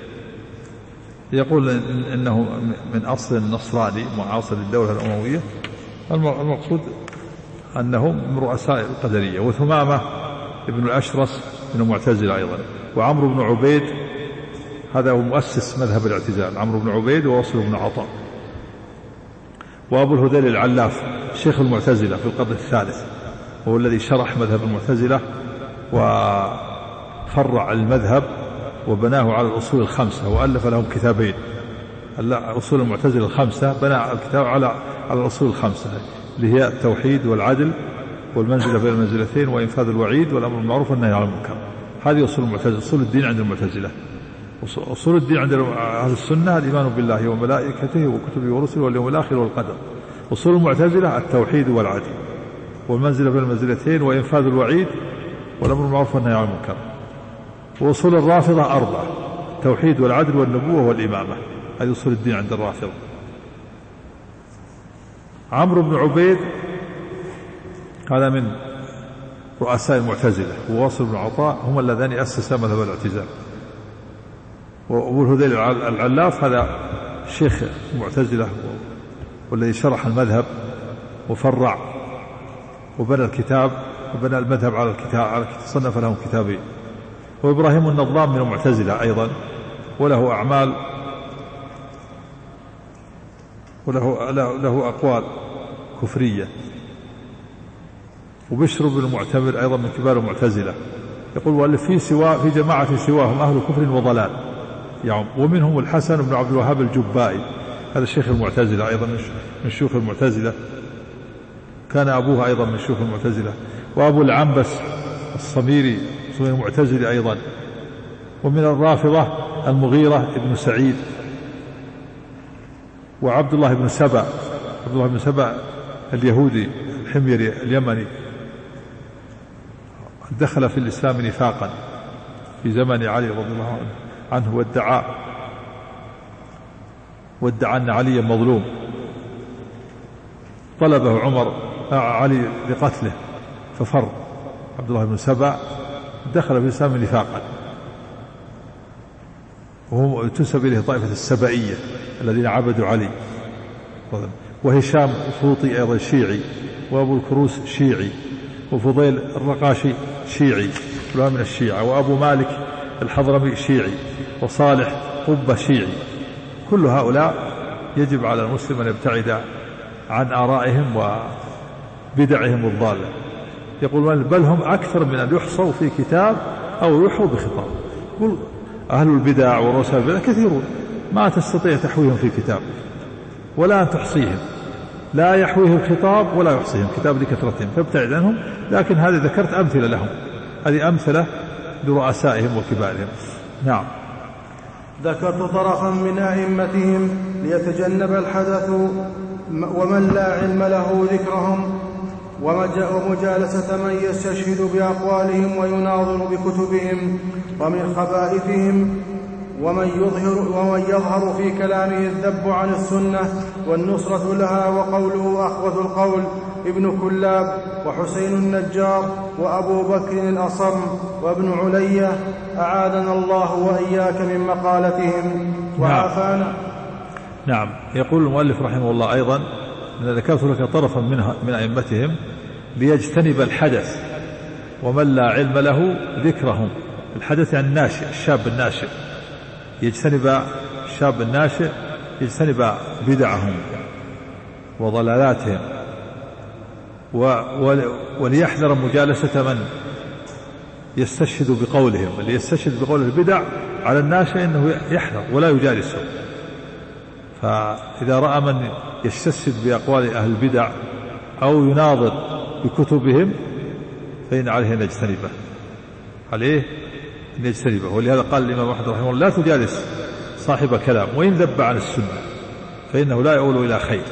يقول إنه من أصل النصراني معاصر للدولة الأموية. المقصود أنه من رؤساء القدرية. وثمامة ابن الأشرس من المعتزلة أيضا. وعمرو بن عبيد هذا هو مؤسس مذهب الاعتزال، عمرو بن عبيد ووصل بن عطاء. وأبو الهذيل العلاف شيخ المعتزلة في القرن الثالث، هو الذي شرح مذهب المعتزلة وفرع المذهب وبناه على الأصول الخمسة، وألف لهم كتابين، أصول المعتزلة الخمسة، بنى الكتاب على الأصول الخمسة اللي هي التوحيد والعدل والمنزلة بين المنزلتين وإنفاذ الوعيد والأمر بالمعروف والنهي عن المنكر. هذه أصول المعتزلة، أصول الدين عند المعتزلة. أصول الدين عند أهل السنة الإيمان بالله وملائكته وكتبه ورسله واليوم الآخر والقدر. أصول المعتزلة التوحيد والعدل والمنزلة بين المنزلتين وإنفاذ الوعيد والأمر بالمعروف والنهي عن المنكر. وأصول الرافضة 4: التوحيد والعدل والنبوة والإمامة. هذه أصول الدين عند الرافضة. عمرو بن عبيد هذا من رؤساء المعتزلة، وواصل بن عطاء هم اللذان أسسا مذهب الاعتزال. وأبو الهذيل العلاف هذا شيخ المعتزلة والذي شرح المذهب وفرع وبنى الكتاب وبنى المذهب على الكتاب، صنف لهم كتابين. وإبراهيم النظام من المعتزلة أيضا، وله أعمال وله أقوال كفرية. وبشر بن المعتمر أيضا من كبار المعتزلة. يقول والف في جماعة سواهم أهل كفر وضلال يعني. ومنهم الحسن بن عبد الوهاب الجبائي، هذا الشيخ المعتزلة أيضا من شيوخ المعتزلة، كان أبوه أيضا من شيوخ المعتزلة. وأبو العنبس الصميري من المعتزلة أيضا. ومن الرافضة المغيرة بن سعيد وعبد الله بن سبأ، عبد الله بن سبأ اليهودي الحميري اليمني، دخل في الإسلام نفاقا في زمن علي رضي الله عنه، وادعى أن علي مظلوم، طلبه علي لقتله ففر عبد الله بن سبأ، دخل في الإسلام نفاقا. وهو تنسب إليه طائفة السبائية الذين عبدوا علي. وهشام الفوطي أيضا شيعي، وأبو الكروس شيعي، وفضيل الرقاشي شيعي كلها من الشيعة، وأبو مالك الحضرمي شيعي، وصالح قبة شيعي. كل هؤلاء يجب على المسلم أن يبتعد عن آرائهم وبدعهم الضالة. يقول بل هم أكثر من أن يحصوا في كتاب أو يحوا بخطاب. يقول أهل البدع ورؤساء البدع كثيرون ما تستطيع تحويهم في كتاب ولا أن تحصيهم، لا يحويه الخطاب ولا يحصيهم كتاب لكثرتهم، فابتعد عنهم. لكن هذه ذكرت أمثلة لهم، هذه أمثلة لرؤسائهم وكبارهم. نعم. ذكرت طرفا من أئمتهم ليتجنب الحدث ومن لا علم له ذكرهم ومجالسة من يستشهد بأقوالهم ويناظر بكتبهم، ومن خبائثهم ومن يظهر في كلامه الذب عن السنة والنصرة لها، وقوله أخوث القول ابن كلاب وحسين النجار وأبو بكر الأصم وابن علية، أعاذنا الله وإياك من مقالتهم وعافانا. نعم. يقول المؤلف رحمه الله أيضا أن ذكرت لك طرفا من أئمتهم ليجتنب الحدث ومن لا علم له ذكرهم. الحدث يعني الناشئ، الشاب الناشئ يجتنب الشاب الناشئ يجتنب بدعهم وضلالاتهم، وليحذر مجالسة من يستشهد بقولهم. اللي يستشهد بقول البدع على الناشئ إنه يحذر ولا يجالسه. فإذا رأى من يستشهد بأقوال أهل البدع أو يناظر بكتبهم فإن عليه أن يجتنبه، عليه أن يجتنبه. ولهذا قال الإمام أحمد رحمه الله: لا تجالس صاحب كلام وإن ذب عن السنة فإنه لا يؤول إلى خير.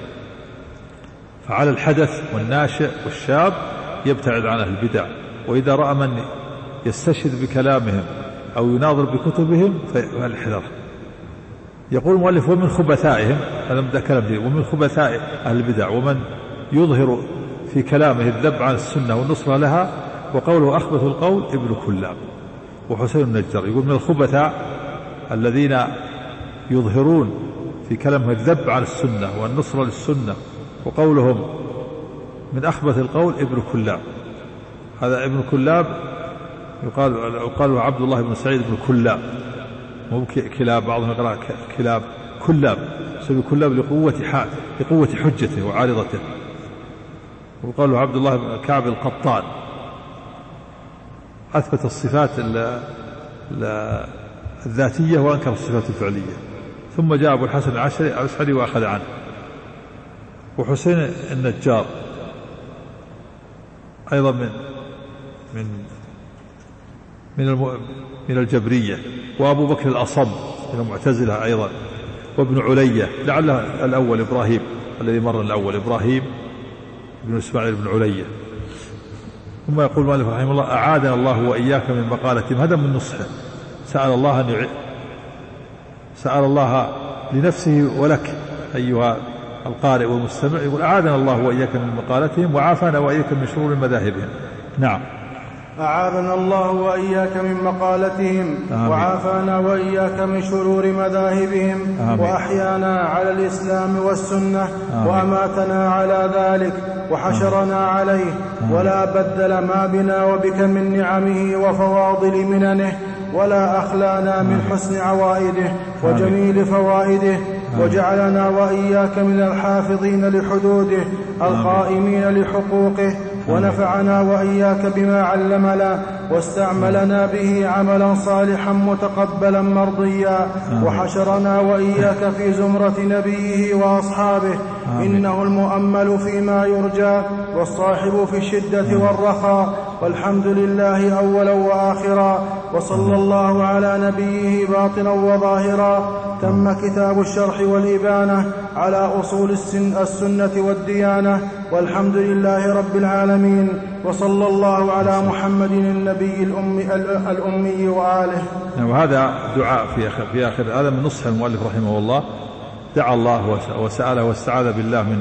فعلى الحدث والناشئ والشاب يبتعد عن أهل البدع، وإذا رأى من يستشهد بكلامهم أو يناظر بكتبهم فالحذر. يقول المؤلف: ومن خبثائهم، هذا مبدأ كلام دي، ومن خبثاء أهل البدع ومن يظهر في كلامه الذب عن السنة والنصرة لها وقوله أخبث القول ابن كلاب وحسين النجار. يقول من الخبثاء الذين يظهرون في كلامهم الذب عن السنة والنصرة للسنة وقولهم من أخبث القول ابن كلاب. هذا ابن كلاب يقال عبد الله بن سعيد بن كلاب، مو كلاب، بعضهم يقرأ كلاب، كلاب، سمي كلاب لقوة حجته وعارضته. وقال له عبد الله بن كعب القطان، أثبت الصفات الذاتية وأنكر الصفات الفعلية. ثم جاء أبو الحسن الأشعري وأخذ عنه. وحسين النجار أيضا من الجبرية. وأبو بكر الأصم من المعتزلة أيضا. وابن علية، لعله الأول إبراهيم الذي مر الأول، إبراهيم بن إسماعيل بن علية. ثم يقول المؤلف رحمه الله: أعاذنا الله وإياك من مقالتهم. هذا من نصحه، سأل الله لنفسه ولك أيها القارئ والمستمع، يقول: أعاذنا الله وإياك من مقالتهم وعافانا وإياك من شرور مذاهبهم. نعم. أعاذنا الله وإياك من مقالتهم وعافانا وإياك من شرور مذاهبهم. وأحيانا على الإسلام والسنة وأماتنا على ذلك وحشرنا عليه، ولا بدل ما بنا وبك من نعمه وفواضل مننه، ولا أخلانا من حسن عوائده وجميل فوائده، وجعلنا وإياك من الحافظين لحدوده القائمين لحقوقه، ونفعنا وإياك بما علمنا واستعملنا به عملا صالحا متقبلا مرضيا، وحشرنا وإياك في زمرة نبيه وأصحابه. إنه المؤمل فيما يرجى والصاحب في الشدة والرخاء، والحمد لله أولا وآخرا، وصلى الله على نبيه باطنا وظاهرا. تم كتاب الشرح والإبانة على أصول السنة والديانة، والحمد لله رب العالمين، وصلى الله على محمد النبي الأمي وآله. وهذا دعاء في آخر هذا من نصح المؤلف رحمه الله، دعا الله وسأله واستعاذ بالله من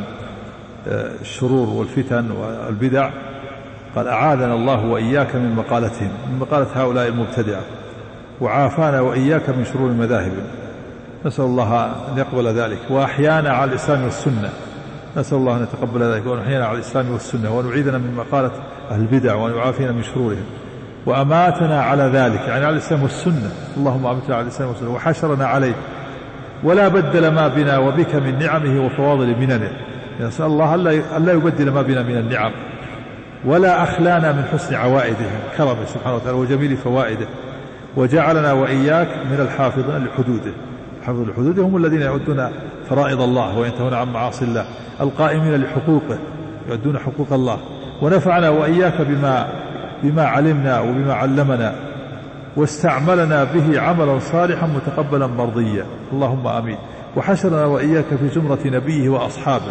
الشرور والفتن والبدع. قال: أعاذنا الله وإياك من مقالتهم، من مقالة هؤلاء المبتدعة، وعافانا وإياك من شرور مذاهبهم. نسأل الله أن يقبل ذلك. وأحيانا على الإسلام والسنة، نسأل الله أن يتقبل ذلك، ونحينا على الإسلام والسنة، ونعيذنا من مقالة أهل البدع، وأن يعافينا من شرورهم. وأماتنا على ذلك، يعني على الإسلام والسنة، اللهم أمتنا على الإسلام والسنة، وحشرنا عليه، ولا بدل ما بنا وبك من نعمه وفواضل مننه. نسأل الله ألا يبدل ما بنا من النعم، ولا أخلانا من حسن عوائده كرمه سبحانه وتعالى وجميل فوائده، وجعلنا وإياك من الحافظين لحدوده. حفظ الحدود هم الذين يعدون فرائض الله وينتهون عن معاصي الله، القائمين لحقوقه يعدون حقوق الله. ونفعنا وإياك بما علمنا وبما علمنا، واستعملنا به عملا صالحا متقبلا مرضيا، اللهم آمين. وحشرنا وإياك في زمرة نبيه وأصحابه،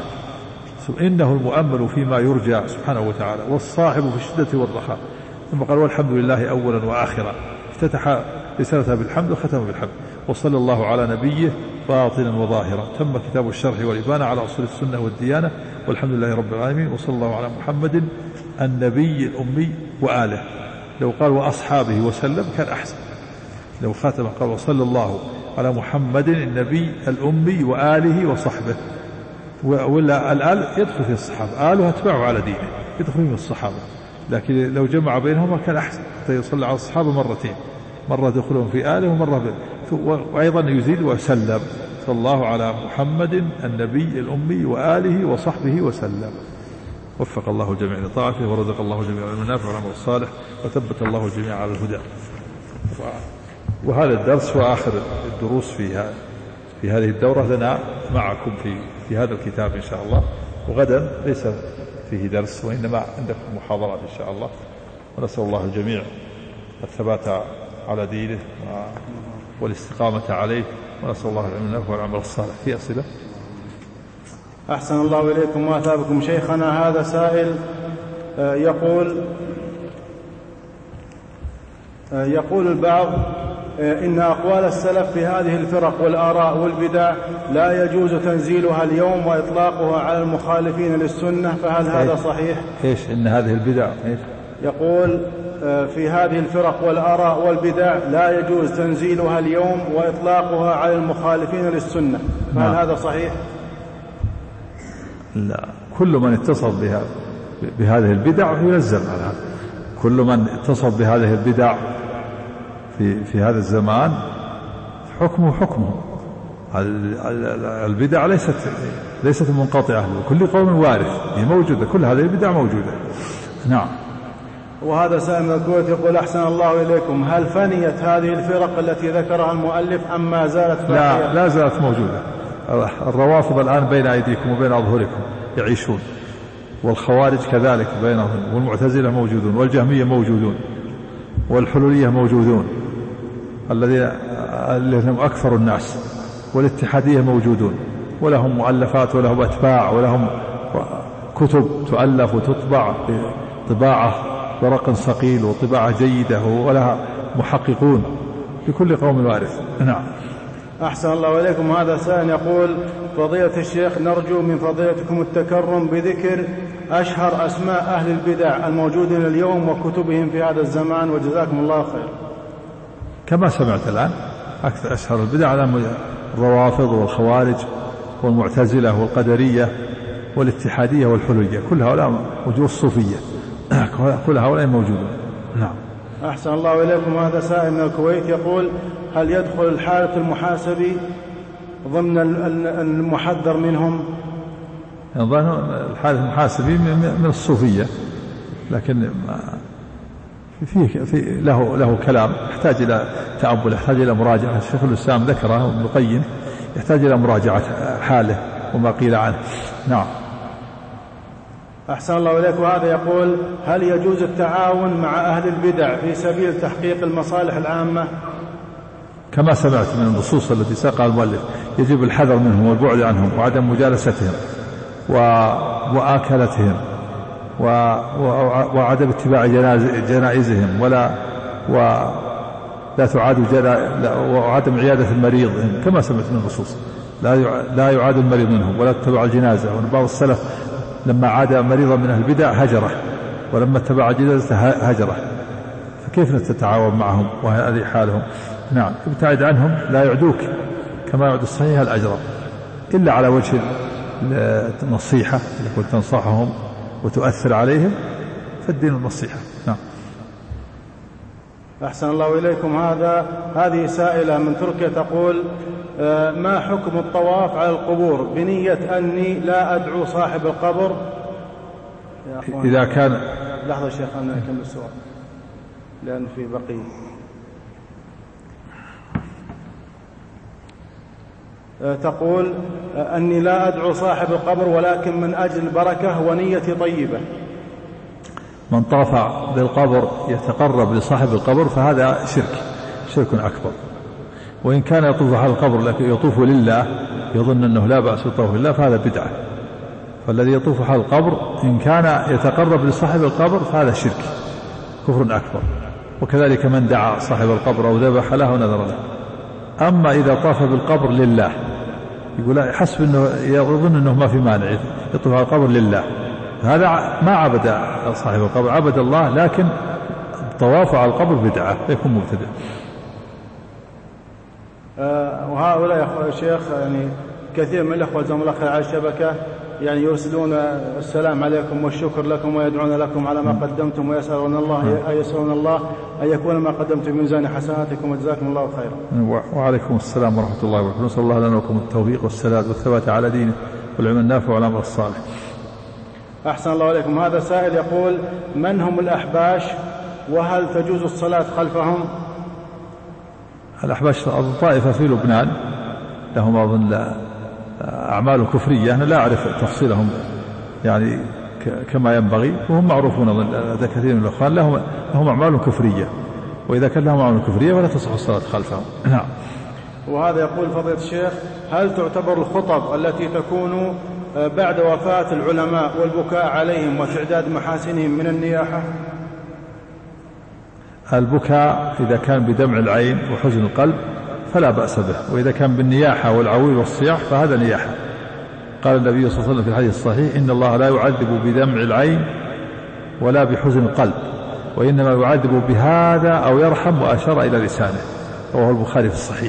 إنه المؤمل فيما يرجى سبحانه وتعالى، والصاحب في الشدة والرخاء. ثم قال: والحمد لله أولا وآخرا. افتتح رسالته بالحمد وختم بالحمد. وصلى الله على نبيه باطنا وظاهرا. تم كتاب الشرح والإبانة على أصول السنة والديانة، والحمد لله رب العالمين، وصلى الله على محمد النبي الأمي وآله. لو قال وأصحابه وسلم كان أحسن. لو خاتم قال وصلى الله على محمد النبي الأمي وآله وصحبه، ولا الآل يدخل في الصحابة، آله أتبعه على دينه يدخل من الصحابة، لكن لو جمع بينهما كان أحسن. حتى يصلى على الصحابة مرتين، مرة دخلهم في آله ومرة وأيضا يزيد وسلم صلى الله على محمد النبي الأمي وآله وصحبه وسلم. وفق الله الجميع لطاعته ورزق الله الجميع العلم النافع والعمل الصالح وثبت الله الجميع على الهدى. وهذا الدرس وآخر الدروس في هذه الدورة لنا معكم في هذا الكتاب إن شاء الله. وغدا ليس فيه درس وإنما عندكم محاضرات إن شاء الله. ونسأل الله الجميع الثبات على دينه والاستقامة عليه، ونسأل الله العلم النافع والعمل الصالح. في أسئلة؟ أحسن الله إليكم وأثابكم شيخنا. هذا سائل يقول البعض إن أقوال السلف في هذه الفرق والآراء والبدع لا يجوز تنزيلها اليوم وإطلاقها على المخالفين للسنة، فهل هذا صحيح؟ إيش إن هذه البدع إيش؟ يقول في هذه الفرق والآراء والبدع لا يجوز تنزيلها اليوم وإطلاقها على المخالفين للسنة، فهل هذا صحيح؟ لا، كل من اتصف بهذه البدع ينزل على هذا. كل من اتصف بهذه البدع في هذا الزمان حكمه. البدع ليست منقطعة، وكل قوم وارث، هي موجودة، كل هذه البدع موجودة. نعم. وهذا سائل من الكويت يقول أحسن الله إليكم، هل فنيت هذه الفرق التي ذكرها المؤلف أم ما زالت باقية؟ لا زالت موجودة. الروافض الآن بين أيديكم وبين أظهركم يعيشون، والخوارج كذلك بينهم، والمعتزلة موجودون، والجهمية موجودون، والحلولية موجودون الذين أكثر الناس، والاتحادية موجودون، ولهم مؤلفات ولهم أتباع ولهم كتب تؤلف وتطبع طباعة ورق صقيل وطباعة جيدة، ولها محققون بكل قوم وارث. نعم. أحسن الله إليكم. هذا سائل يقول فضيلة الشيخ نرجو من فضيلتكم التكرم بذكر أشهر أسماء أهل البدع الموجودين اليوم وكتبهم في هذا الزمان، وجزاكم الله خير. كما سمعت الآن أكثر أشهر البدع الروافض والخوارج والمعتزلة والقدرية والاتحادية والحلولية، كل هؤلاء موجود، الصوفية كل هؤلاء موجودون. نعم. أحسن الله إليكم. هذا سائل من الكويت يقول هل يدخل الحارث المحاسبي ضمن المحذر منهم؟ الحارث المحاسبي من الصوفية، لكن في له كلام يحتاج إلى تأمل، يحتاج إلى مراجعة. الشيخ الإسلام ذكره ابن القيم، يحتاج إلى مراجعة حاله وما قيل عنه. نعم. أحسن الله إليك. وهذا يقول هل يجوز التعاون مع أهل البدع في سبيل تحقيق المصالح العامة؟ كما سمعت من النصوص التي ساقها المؤلف، يجب الحذر منهم والبعد عنهم وعدم مجالستهم وآكلتهم وعدم اتباع جنائزهم ولا تعاد وعدم عيادة المريض، كما سمعت من النصوص لا يعاد المريض منهم ولا تتبع الجنازة. وبعض السلف لما عاد مريضا من أهل البدع هجره، ولما اتبع جنازته هجره، فكيف تتعاون معهم وهذه حالهم؟ نعم. ابتعد عنهم لا يعدوك كما يعد الصحيح الأجرب، إلا على وجه النصيحة، إذا كنت تنصحهم وتؤثر عليهم فالدين النصيحة. نعم. أحسن الله إليكم. هذه سائلة من تركيا تقول ما حكم الطواف على القبور بنية أني لا أدعو صاحب القبر؟ إذا كان لحظة شيخ أنا أكمل السؤال لأن في بقي. تقول أني لا أدعو صاحب القبر ولكن من أجل البركة ونيتي طيبة. من طاف بالقبر يتقرب لصاحب القبر فهذا شرك أكبر. وإن كان يطوف على القبر لكن يطوف لله، يظن أنه لا بأس يطوف لله، فهذا بدعة. فالذي يطوف على القبر إن كان يتقرب لصاحب القبر فهذا شرك كفر أكبر. وكذلك من دعا صاحب القبر أو ذبح له ونذر له. أما إذا طاف بالقبر لله، يقول حسب أنه يظن أنه ما في مانع يطوف على القبر لله، هذا ما عبد صاحب القبر، عبد الله، لكن الطواف على القبر بدعة يكون مبتدع. وهؤلاء يا شيخ يعني كثير من الأخوة زملاء على الشبكة يعني يرسلون السلام عليكم والشكر لكم ويدعون لكم على ما قدمتم ويسألون الله أن يكون ما قدمتم من ميزان حسناتكم وجزاكم الله خيرا. وعليكم السلام ورحمة الله وبركاته. نسأل الله لنا وكم التوفيق والسداد والثبات على دينه والعلم النافع والعمل الصالح. أحسن الله عليكم. هذا سائل يقول: من هم الأحباش وهل تجوز الصلاة خلفهم؟ الأحباش طائفة في لبنان لهم أظن أعمال كفرية، أنا لا أعرف تفصيلهم يعني كما ينبغي، وهم معروفون هذا كثير من الأخوان لهم أعمال كفرية، وإذا كان لهم أعمال كفرية فلا تصح الصلاة خلفهم. نعم. وهذا يقول: فضيلة الشيخ، هل تعتبر الخطب التي تكون بعد وفاة العلماء والبكاء عليهم وتعداد محاسنهم من النياحة؟ البكاء إذا كان بدمع العين وحزن القلب فلا بأس به، وإذا كان بالنياحة والعويل والصياح فهذا نياحة. قال النبي صلى الله عليه وسلم في الحديث الصحيح: إن الله لا يعذب بدمع العين ولا بحزن القلب، وإنما يعذب بهذا أو يرحم، وأشار إلى لسانه، رواه البخاري في الصحيح.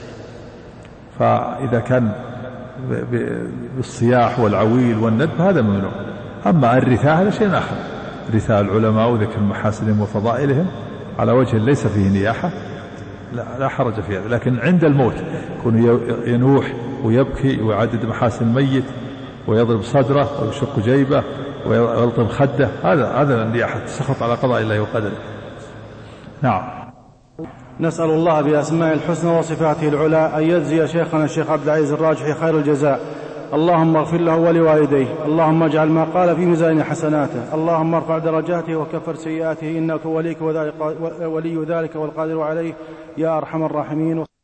فإذا كان بالصياح والعويل والند هذا ممنوع. أما الرثاء هذا شيء آخر، رثاء العلماء وذكر محاسنهم وفضائلهم على وجه ليس فيه نياحة لا حرج في هذا. لكن عند الموت يكون ينوح ويبكي ويعدد محاسن الميت ويضرب صدره ويشق جيبه ويلطم خده، هذا النياحة تسخط على قضاء الله وقدره. نعم. نسأل الله بأسماء الحسنى وصفاته العلى أن يجزي شيخنا الشيخ عبد العزيز الراجحي خير الجزاء. اللهم اغفر له ولوالديه، اللهم اجعل ما قال في ميزان حسناته، اللهم ارفع درجاته وكفر سيئاته، إنك ولي ذلك والقادر عليه يا أرحم الراحمين.